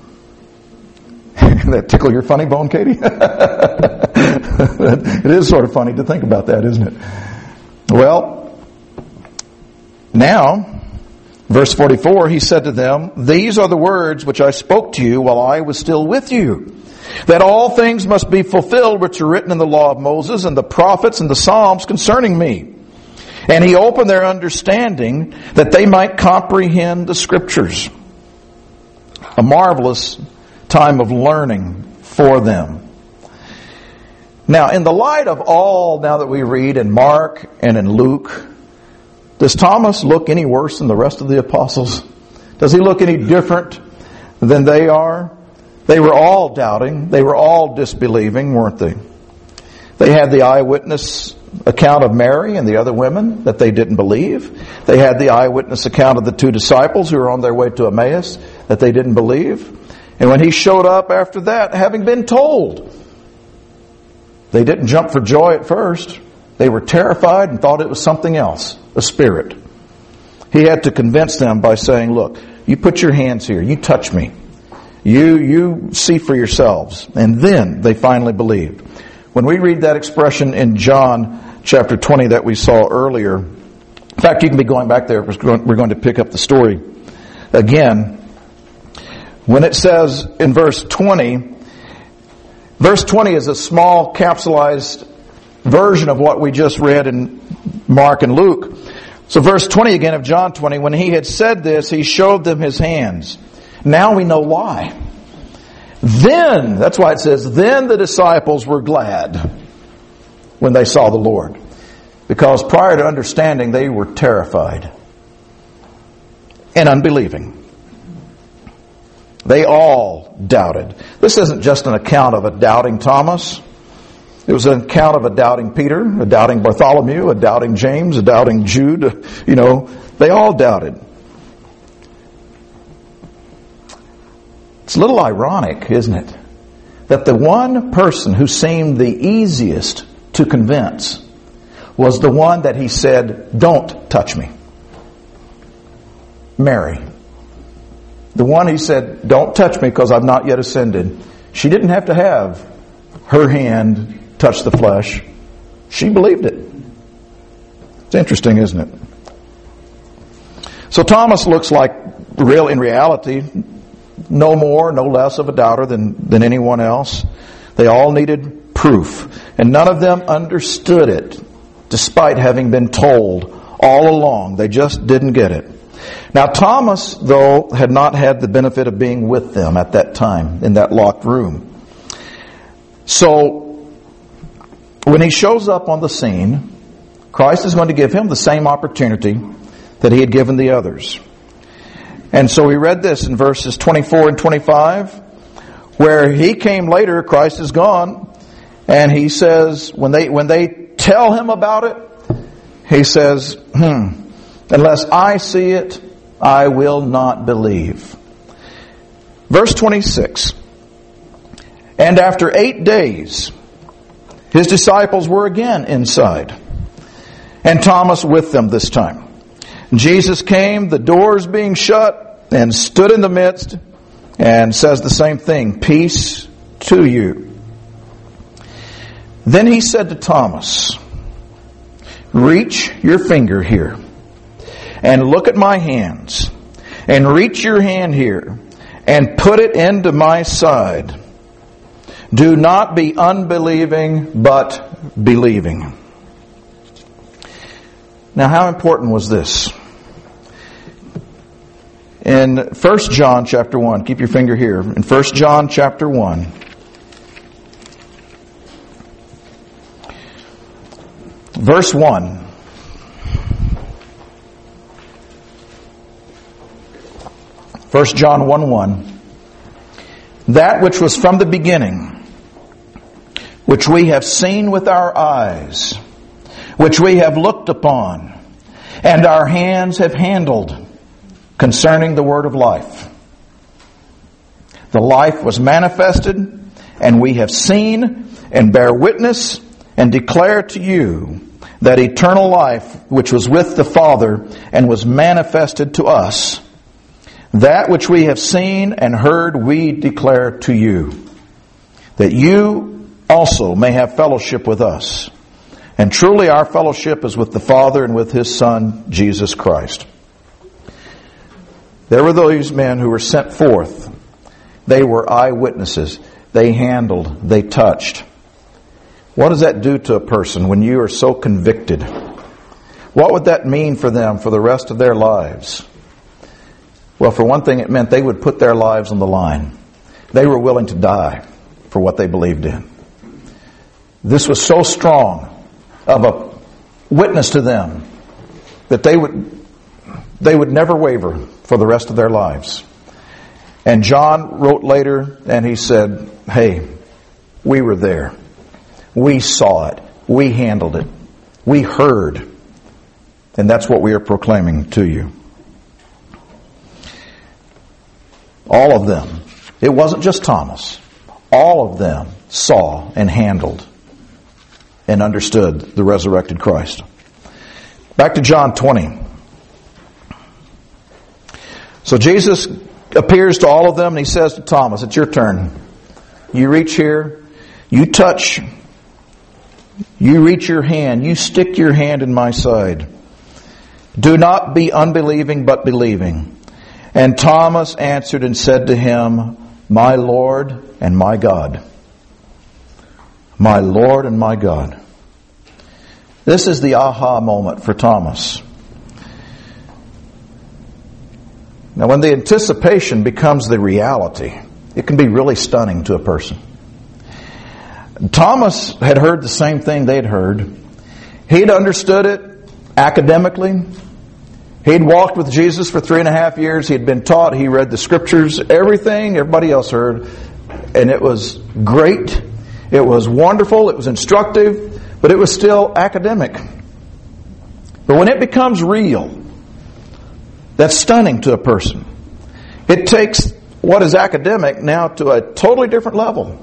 That tickle your funny bone, Katie? It is sort of funny to think about that, isn't it? Well, now, verse 44, he said to them, "These are the words which I spoke to you while I was still with you, that all things must be fulfilled which are written in the law of Moses and the prophets and the Psalms concerning me." And he opened their understanding that they might comprehend the Scriptures. A marvelous time of learning for them. Now, in the light of all now that we read in Mark and in Luke, does Thomas look any worse than the rest of the apostles? Does he look any different than they are? They were all doubting. They were all disbelieving, weren't they? They had the eyewitness account of Mary and the other women that they didn't believe. They had the eyewitness account of the two disciples who were on their way to Emmaus that they didn't believe. And when he showed up after that, having been told, they didn't jump for joy at first. They were terrified and thought it was something else, a spirit. He had to convince them by saying, "Look, you put your hands here. You touch me. You see for yourselves." And then they finally believed. When we read that expression in John chapter 20 that we saw earlier, in fact, you can be going back there. We're going to pick up the story again. When it says in verse 20 is a small capsulized version of what we just read in Mark and Luke. So verse 20 again of John 20, when he had said this, he showed them his hands. Now we know why. Then, that's why it says, then the disciples were glad when they saw the Lord. Because prior to understanding, they were terrified and unbelieving. They all doubted. This isn't just an account of a doubting Thomas. It was an account of a doubting Peter, a doubting Bartholomew, a doubting James, a doubting Jude. They all doubted. It's a little ironic, isn't it? That the one person who seemed the easiest to convince was the one that he said, "Don't touch me." Mary. The one he said, "Don't touch me because I've not yet ascended." She didn't have to have her hand touch the flesh. She believed it. It's interesting, isn't it? So Thomas looks like, in reality, no more, no less of a doubter than anyone else. They all needed proof. And none of them understood it, despite having been told all along. They just didn't get it. Now Thomas, though, had not had the benefit of being with them at that time in that locked room. So when he shows up on the scene, Christ is going to give him the same opportunity that he had given the others. And so we read this in verses 24 and 25, where he came later, Christ is gone, and he says, when they tell him about it, he says, "Unless I see it, I will not believe." Verse 26, "And after 8 days, his disciples were again inside, and Thomas with them this time. Jesus came, the doors being shut, and stood in the midst and says the same thing, peace to you. Then he said to Thomas, reach your finger here and look at my hands, and reach your hand here and put it into my side. Do not be unbelieving, but believing. Now, how important was this? In 1 John chapter 1, keep your finger here. In 1 John chapter 1, verse 1. 1 John 1:1. That which was from the beginning, which we have seen with our eyes, which we have looked upon, and our hands have handled, concerning the word of life. The life was manifested, and we have seen and bear witness and declare to you that eternal life which was with the Father and was manifested to us. That which we have seen and heard we declare to you, that you also may have fellowship with us. And truly our fellowship is with the Father and with His Son, Jesus Christ. There were those men who were sent forth. They were eyewitnesses. They handled, they touched. What does that do to a person when you are so convicted? What would that mean for them for the rest of their lives? Well, for one thing, it meant they would put their lives on the line. They were willing to die for what they believed in. This was so strong of a witness to them that they would never waver for the rest of their lives. And John wrote later and he said, hey, we were there. We saw it. We handled it. We heard. And that's what we are proclaiming to you. All of them. It wasn't just Thomas. All of them saw and handled and understood the resurrected Christ. Back to John 20. So Jesus appears to all of them and he says to Thomas, it's your turn. You reach here, you touch, you reach your hand, you stick your hand in my side. Do not be unbelieving but believing. And Thomas answered and said to him, my Lord and my God. My Lord and my God. This is the aha moment for Thomas. Now, when the anticipation becomes the reality, it can be really stunning to a person. Thomas had heard the same thing they'd heard. He'd understood it academically. He'd walked with Jesus for 3.5 years. He'd been taught. He read the scriptures, everything everybody else heard. And it was great. It was wonderful. It was instructive. But it was still academic. But when it becomes real, that's stunning to a person. It takes what is academic now to a totally different level.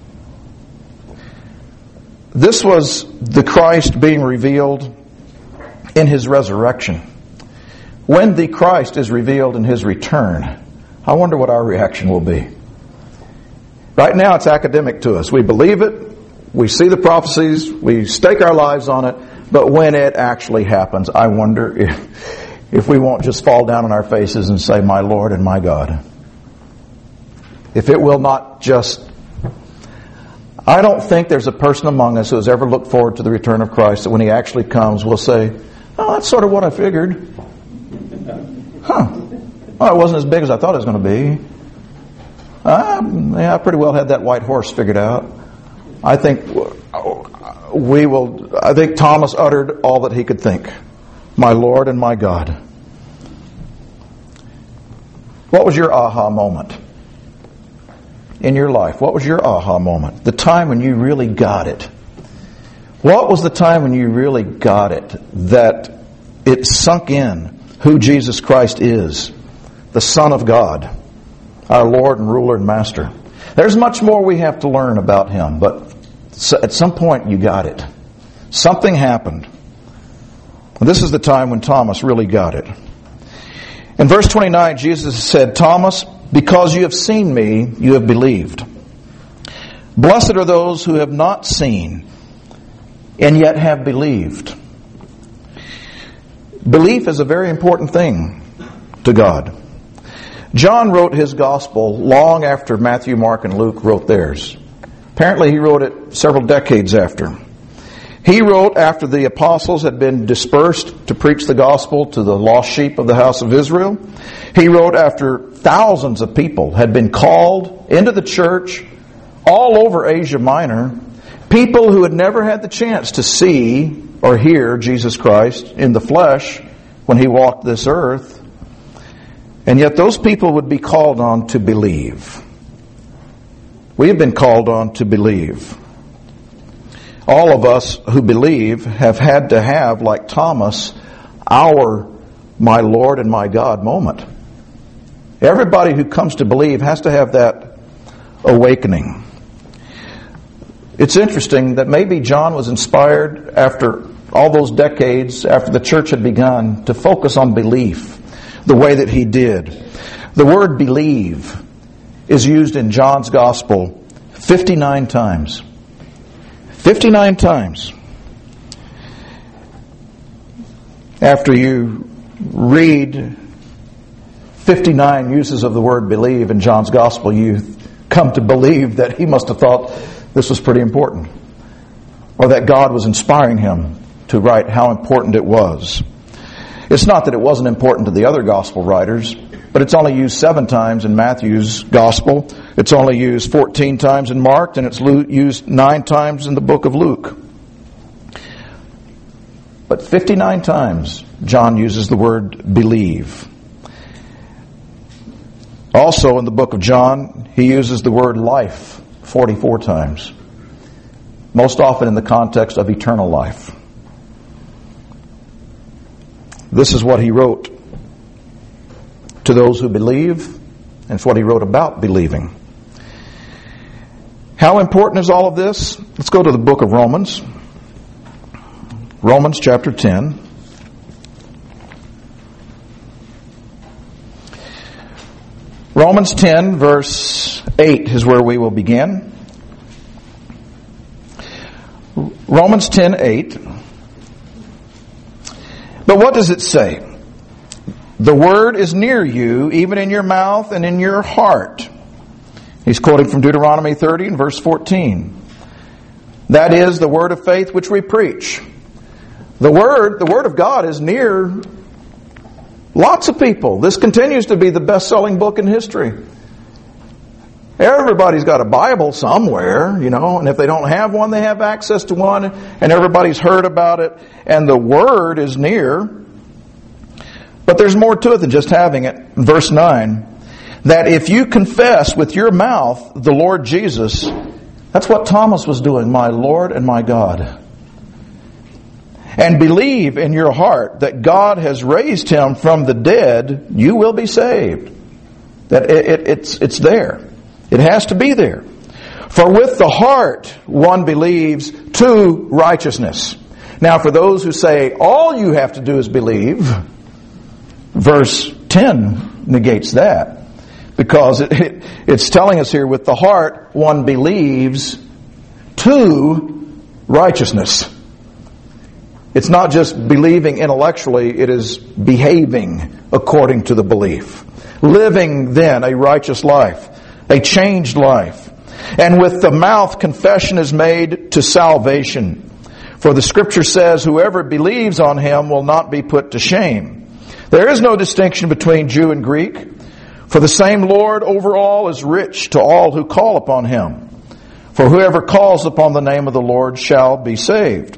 This was the Christ being revealed in His resurrection. When the Christ is revealed in His return, I wonder what our reaction will be. Right now it's academic to us. We believe it, we see the prophecies, we stake our lives on it, but when it actually happens, I wonder if we won't just fall down on our faces and say, my Lord and my God. If it will not just... I don't think there's a person among us who has ever looked forward to the return of Christ that when He actually comes will say, oh, that's sort of what I figured. Well, it wasn't as big as I thought it was going to be. I pretty well had that white horse figured out. I think Thomas uttered all that he could think. My Lord and my God. What was your aha moment in your life? What was your aha moment? The time when you really got it. What was the time when you really got it? That it sunk in who Jesus Christ is. The Son of God. Our Lord and ruler and master. There's much more we have to learn about Him, but at some point you got it. Something happened. This is the time when Thomas really got it. In verse 29, Jesus said, Thomas, Because you have seen me, you have believed. Blessed are those who have not seen and yet have believed. Belief is a very important thing to God. John wrote his gospel long after Matthew, Mark, and Luke wrote theirs. Apparently he wrote it several decades after. He wrote after the apostles had been dispersed to preach the gospel to the lost sheep of the house of Israel. He wrote after thousands of people had been called into the church all over Asia Minor, people who had never had the chance to see or hear Jesus Christ in the flesh when He walked this earth. And yet those people would be called on to believe. We have been called on to believe. All of us who believe have had to have, like Thomas, our my Lord and my God moment. Everybody who comes to believe has to have that awakening. It's interesting that maybe John was inspired after all those decades, after the church had begun, to focus on belief the way that he did. The word believe is used in John's Gospel 59 times. 59 times. After you read 59 uses of the word believe in John's Gospel, you come to believe that he must have thought this was pretty important, or that God was inspiring him to write how important it was. It's not that it wasn't important to the other Gospel writers, but it's only used 7 times in Matthew's Gospel. It's only used 14 times in Mark, and it's used 9 times in the book of Luke. But 59 times John uses the word believe. Also in the book of John, he uses the word life 44 times. Most often in the context of eternal life. This is what he wrote to those who believe, and it's what he wrote about believing. How important is all of this? Let's go to the book of Romans. Romans chapter 10. Romans 10 verse 8 is where we will begin. Romans 10:8. But what does it say? The word is near you, even in your mouth and in your heart. He's quoting from Deuteronomy 30 and verse 14. That is the word of faith which we preach. The word of God is near lots of people. This continues to be the best-selling book in history. Everybody's got a Bible somewhere, and if they don't have one, they have access to one, and everybody's heard about it, and the Word is near. But there's more to it than just having it. Verse 9, that if you confess with your mouth the Lord Jesus, that's what Thomas was doing, my Lord and my God, and believe in your heart that God has raised Him from the dead, you will be saved. That it's there. It has to be there. For with the heart one believes to righteousness. Now for those who say all you have to do is believe, verse 10 negates that. Because it's telling us here, with the heart one believes to righteousness. It's not just believing intellectually, it is behaving according to the belief. Living then a righteous life. A changed life. And with the mouth confession is made to salvation. For the Scripture says, whoever believes on Him will not be put to shame. There is no distinction between Jew and Greek. For the same Lord over all is rich to all who call upon Him. For whoever calls upon the name of the Lord shall be saved.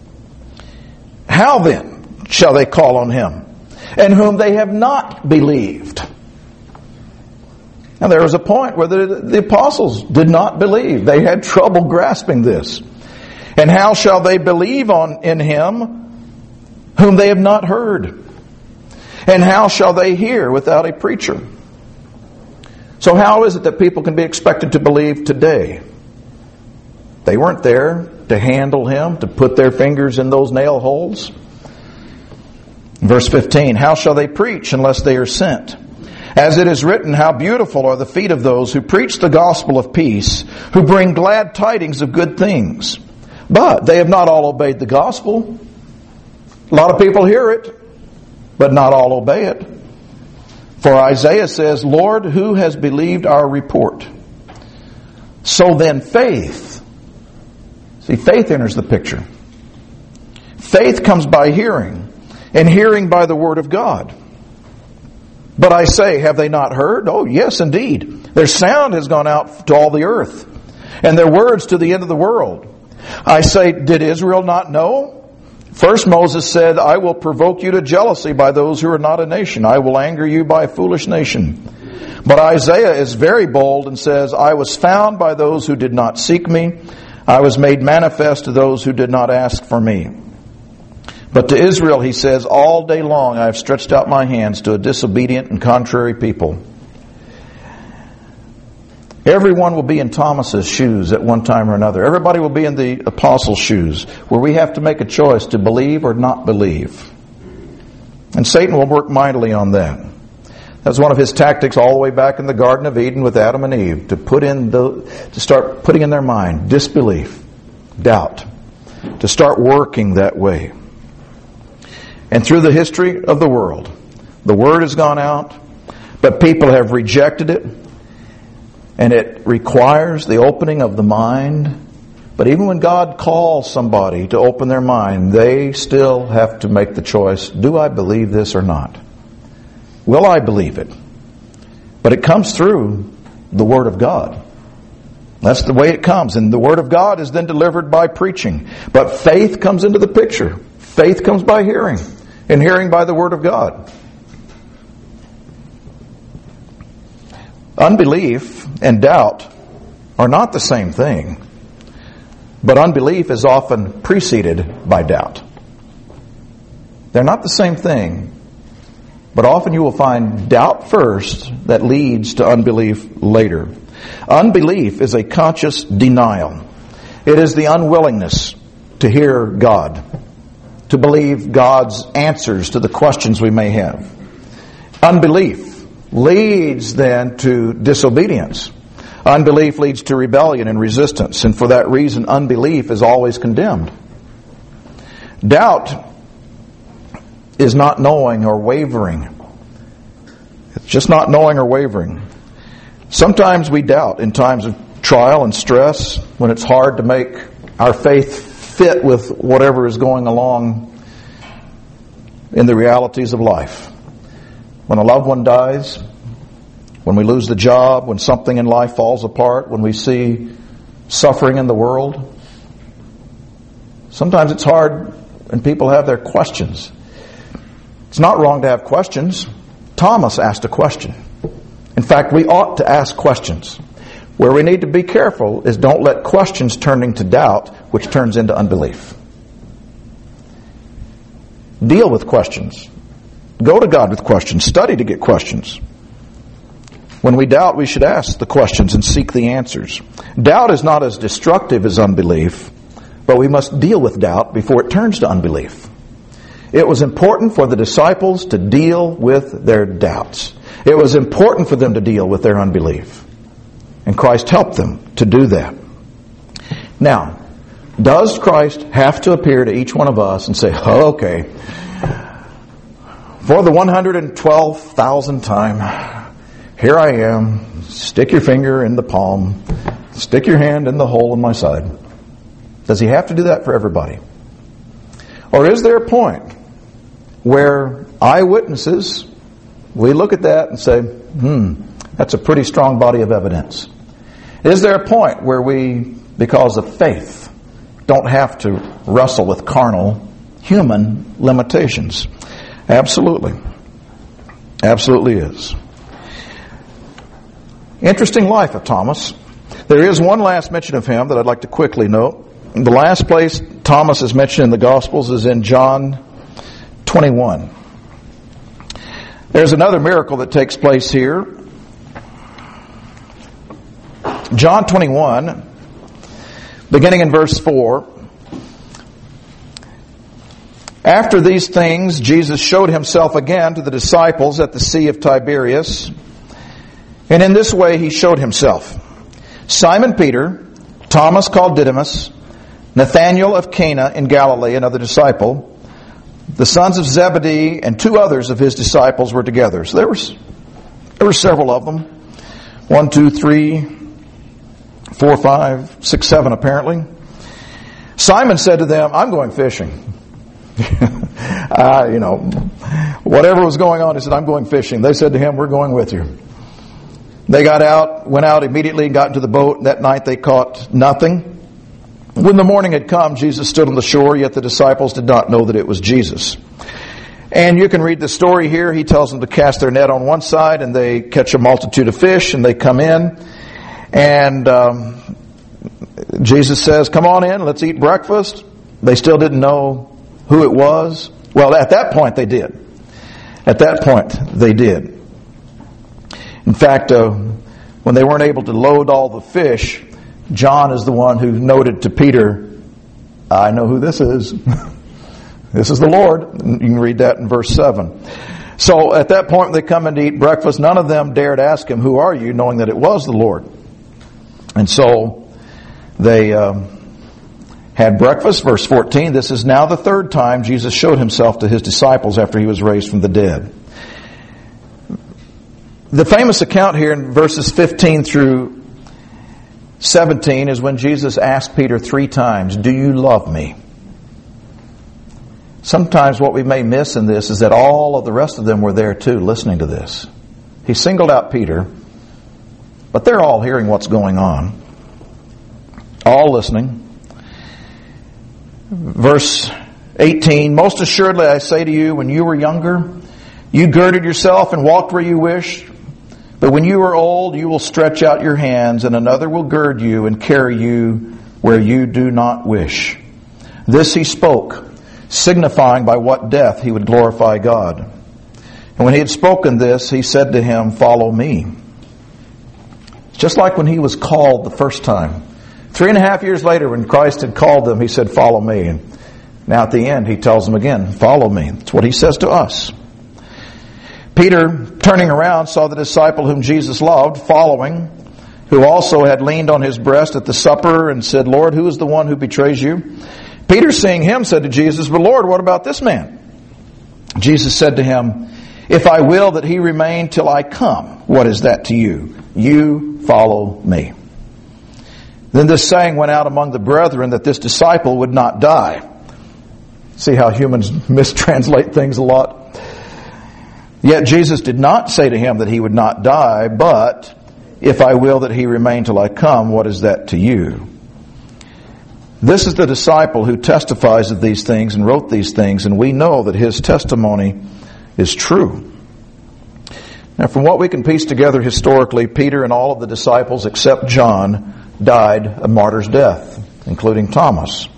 How then shall they call on Him, in whom they have not believed? Now there was a point where the apostles did not believe. They had trouble grasping this. And how shall they believe in Him whom they have not heard? And how shall they hear without a preacher? So how is it that people can be expected to believe today? They weren't there to handle Him, to put their fingers in those nail holes. Verse 15, how shall they preach unless they are sent? As it is written, how beautiful are the feet of those who preach the gospel of peace, who bring glad tidings of good things. But they have not all obeyed the gospel. A lot of people hear it, but not all obey it. For Isaiah says, Lord, who has believed our report? So then faith. See, faith enters the picture. Faith comes by hearing, and hearing by the word of God. But I say, have they not heard? Oh, yes, indeed. Their sound has gone out to all the earth, and their words to the end of the world. I say, did Israel not know? First Moses said, I will provoke you to jealousy by those who are not a nation. I will anger you by a foolish nation. But Isaiah is very bold and says, I was found by those who did not seek me. I was made manifest to those who did not ask for me. But to Israel, he says, all day long I have stretched out my hands to a disobedient and contrary people. Everyone will be in Thomas's shoes at one time or another. Everybody will be in the apostles' shoes, where we have to make a choice to believe or not believe. And Satan will work mightily on that. That's one of his tactics all the way back in the Garden of Eden with Adam and Eve, to start putting in their mind disbelief, doubt, to start working that way. And through the history of the world, the word has gone out, but people have rejected it, and it requires the opening of the mind. But even when God calls somebody to open their mind, they still have to make the choice, do I believe this or not? Will I believe it? But it comes through the Word of God. That's the way it comes. And the Word of God is then delivered by preaching. But faith comes into the picture. Faith comes by hearing, and hearing by the Word of God. Unbelief and doubt are not the same thing. But unbelief is often preceded by doubt. They're not the same thing. But often you will find doubt first that leads to unbelief later. Unbelief is a conscious denial. It is the unwillingness to hear God, to believe God's answers to the questions we may have. Unbelief leads then to disobedience. Unbelief leads to rebellion and resistance, and for that reason unbelief is always condemned. Doubt is not knowing or wavering. It's just not knowing or wavering. Sometimes we doubt in times of trial and stress, when it's hard to make our faith fit with whatever is going along in the realities of life. When a loved one dies, when we lose the job, when something in life falls apart, when we see suffering in the world, sometimes it's hard and people have their questions. It's not wrong to have questions. Thomas asked a question. In fact, we ought to ask questions. Where we need to be careful is don't let questions turn into doubt, which turns into unbelief. Deal with questions. Go to God with questions. Study to get questions. When we doubt, we should ask the questions and seek the answers. Doubt is not as destructive as unbelief, but we must deal with doubt before it turns to unbelief. It was important for the disciples to deal with their doubts. It was important for them to deal with their unbelief. And Christ helped them to do that. Now, does Christ have to appear to each one of us and say, oh, okay, for the 112,000th time, here I am, stick your finger in the palm, stick your hand in the hole in my side. Does he have to do that for everybody? Or is there a point where eyewitnesses, we look at that and say, that's a pretty strong body of evidence? Is there a point where we, because of faith, don't have to wrestle with carnal, human limitations? Absolutely. Absolutely is. Interesting life of Thomas. There is one last mention of him that I'd like to quickly note. The last place Thomas is mentioned in the Gospels is in John 21. There's another miracle that takes place here. John 21, beginning in verse 4. After these things, Jesus showed himself again to the disciples at the Sea of Tiberias, And in this way he showed himself. Simon Peter, Thomas called Didymus, Nathanael of Cana in Galilee, another disciple, the sons of Zebedee, and 2 others of his disciples were together. So there were several of them. 1, 2, 3, 4, 5, 6, 7 apparently. Simon said to them, I'm going fishing. Whatever was going on, he said, I'm going fishing. They said to him, we're going with you. They went out immediately and got into the boat. That night they caught nothing. When the morning had come, Jesus stood on the shore, yet the disciples did not know that it was Jesus. And you can read the story here. He tells them to cast their net on one side, and they catch a multitude of fish, and they come in. And Jesus says, come on in, let's eat breakfast. They still didn't know who it was. Well, at that point they did. At that point they did. In fact, when they weren't able to load all the fish, John is the one who noted to Peter, I know who this is. This is the Lord. You can read that in verse 7. So at that point they come in to eat breakfast. None of them dared ask him, who are you? Knowing that it was the Lord. And so they had breakfast. Verse 14, this is now the 3rd time Jesus showed himself to his disciples after he was raised from the dead. The famous account here in verses 15 through 17 is when Jesus asked Peter 3 times, do you love me? Sometimes what we may miss in this is that all of the rest of them were there too, listening to this. He singled out Peter, but they're all hearing what's going on. All listening. Verse 18, most assuredly I say to you, when you were younger, you girded yourself and walked where you wished. But when you are old, you will stretch out your hands, and another will gird you and carry you where you do not wish. This he spoke, signifying by what death he would glorify God. And when he had spoken this, he said to him, follow me. It's just like when he was called the first time. 3.5 years later, when Christ had called them, he said, follow me. And now at the end, he tells them again, follow me. That's what he says to us. Peter, turning around, saw the disciple whom Jesus loved following, who also had leaned on his breast at the supper and said, Lord, who is the one who betrays you? Peter, seeing him, said to Jesus, but Lord, what about this man? Jesus said to him, if I will that he remain till I come, what is that to you? You follow me. Then this saying went out among the brethren that this disciple would not die. See how humans mistranslate things a lot? Yet Jesus did not say to him that he would not die, but if I will that he remain till I come, what is that to you? This is the disciple who testifies of these things and wrote these things, and we know that his testimony is true. Now, from what we can piece together historically, Peter and all of the disciples except John died a martyr's death, including Thomas.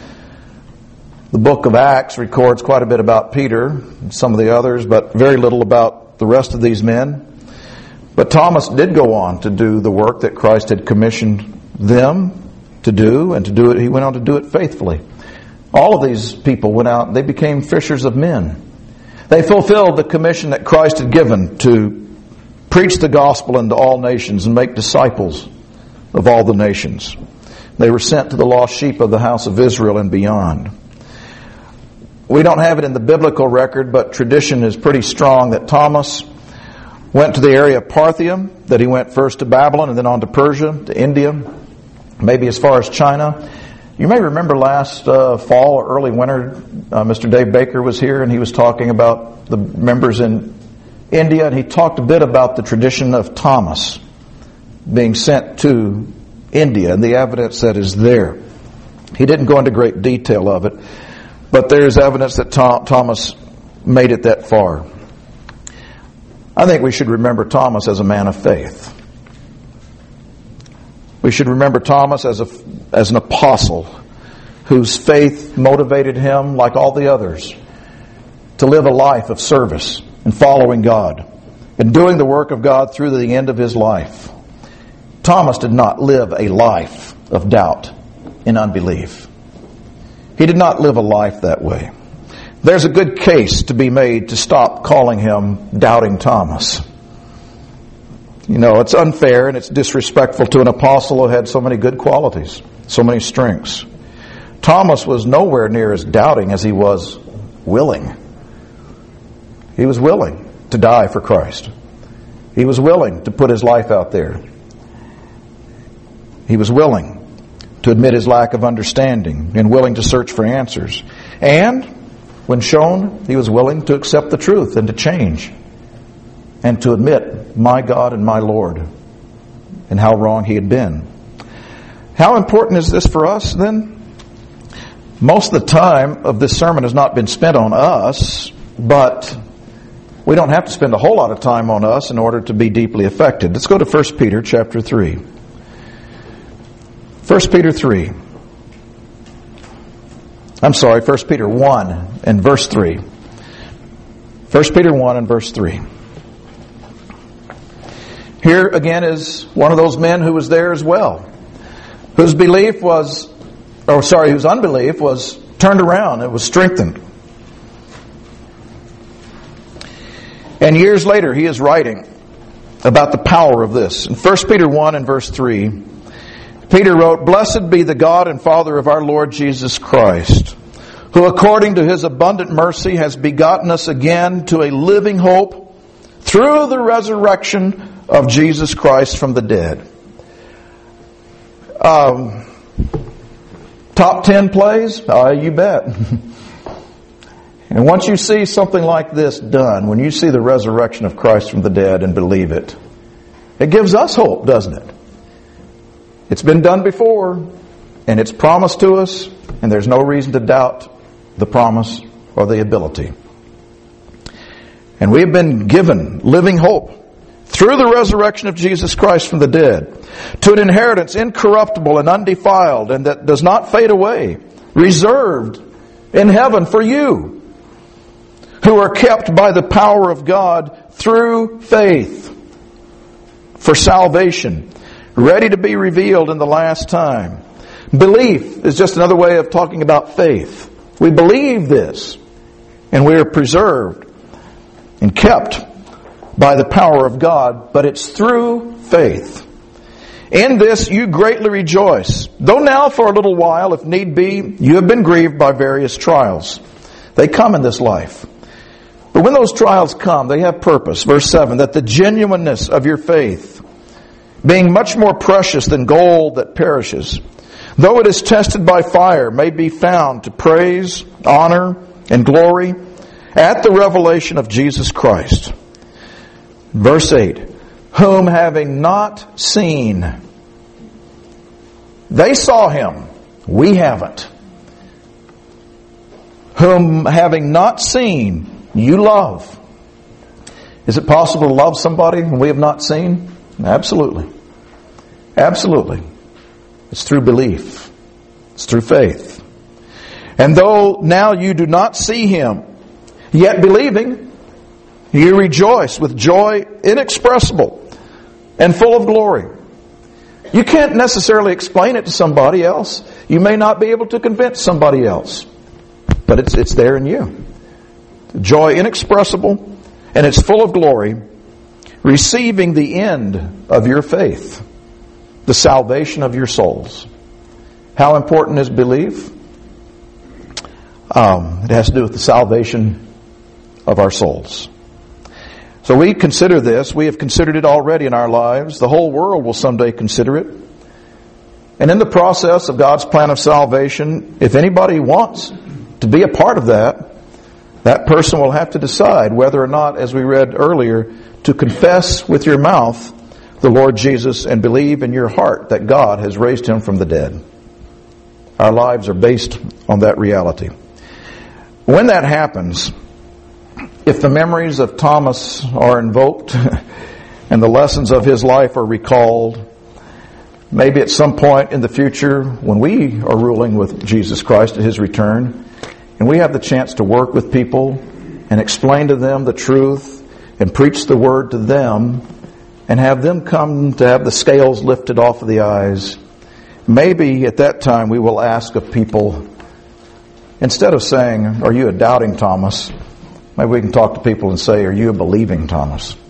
The book of Acts records quite a bit about Peter and some of the others, but very little about the rest of these men. But Thomas did go on to do the work that Christ had commissioned them to do, and to do it, he went on to do it faithfully. All of these people went out and they became fishers of men. They fulfilled the commission that Christ had given to preach the gospel unto all nations and make disciples of all the nations. They were sent to the lost sheep of the house of Israel and beyond. We don't have it in the biblical record, but tradition is pretty strong that Thomas went to the area of Parthia, that he went first to Babylon and then on to Persia, to India, maybe as far as China. You may remember last fall or early winter, Mr. Dave Baker was here and he was talking about the members in India, and he talked a bit about the tradition of Thomas being sent to India and the evidence that is there. He didn't go into great detail of it, but there's evidence that Thomas made it that far. I think we should remember Thomas as a man of faith. We should remember Thomas as an apostle whose faith motivated him, like all the others, to live a life of service and following God and doing the work of God through the end of his life. Thomas did not live a life of doubt and unbelief. He did not live a life that way. There's a good case to be made to stop calling him Doubting Thomas. it's unfair and it's disrespectful to an apostle who had so many good qualities, so many strengths. Thomas was nowhere near as doubting as he was willing. He was willing to die for Christ. He was willing to put his life out there. He was willing to admit his lack of understanding and willing to search for answers. And when shown, he was willing to accept the truth and to change and to admit, my God and my Lord, and how wrong he had been. How important is this for us then? Most of the time of this sermon has not been spent on us, but we don't have to spend a whole lot of time on us in order to be deeply affected. Let's go to 1 Peter chapter 3. 1 Peter 3. I'm sorry, 1 Peter 1 and verse 3. 1 Peter 1 and verse 3. Here again is one of those men who was there as well, whose unbelief was turned around. It was strengthened. And years later, he is writing about the power of this. In 1 Peter 1 and verse 3, Peter wrote, "Blessed be the God and Father of our Lord Jesus Christ, who according to His abundant mercy has begotten us again to a living hope through the resurrection of Jesus Christ from the dead." Top 10 plays? You bet. And once you see something like this done, when you see the resurrection of Christ from the dead and believe it, it gives us hope, doesn't it? It's been done before, and it's promised to us, and there's no reason to doubt the promise or the ability. And we have been given living hope through the resurrection of Jesus Christ from the dead, to an inheritance incorruptible and undefiled, and that does not fade away, reserved in heaven for you, who are kept by the power of God through faith for salvation, ready to be revealed in the last time. Belief is just another way of talking about faith. We believe this, and we are preserved and kept by the power of God, but it's through faith. In this you greatly rejoice, though now for a little while, if need be, you have been grieved by various trials. They come in this life. But when those trials come, they have purpose. Verse 7, that the genuineness of your faith, being much more precious than gold that perishes, though it is tested by fire, may be found to praise, honor, and glory at the revelation of Jesus Christ. Verse 8, whom having not seen, they saw Him, we haven't. Whom having not seen, you love. Is it possible to love somebody whom we have not seen? Absolutely. Absolutely. It's through belief. It's through faith. And though now you do not see Him, yet believing, you rejoice with joy inexpressible and full of glory. You can't necessarily explain it to somebody else. You may not be able to convince somebody else. But it's there in you. Joy inexpressible, and it's full of glory, receiving the end of your faith, the salvation of your souls. How important is belief? It has to do with the salvation of our souls. So we consider this. We have considered it already in our lives. The whole world will someday consider it. And in the process of God's plan of salvation, if anybody wants to be a part of that, that person will have to decide whether or not, as we read earlier, to confess with your mouth the Lord Jesus and believe in your heart that God has raised Him from the dead. Our lives are based on that reality. When that happens, if the memories of Thomas are invoked and the lessons of his life are recalled, maybe at some point in the future when we are ruling with Jesus Christ at His return, and we have the chance to work with people and explain to them the truth and preach the Word to them and have them come to have the scales lifted off of the eyes, maybe at that time we will ask of people, instead of saying, "Are you a doubting Thomas?" maybe we can talk to people and say, "Are you a believing Thomas?"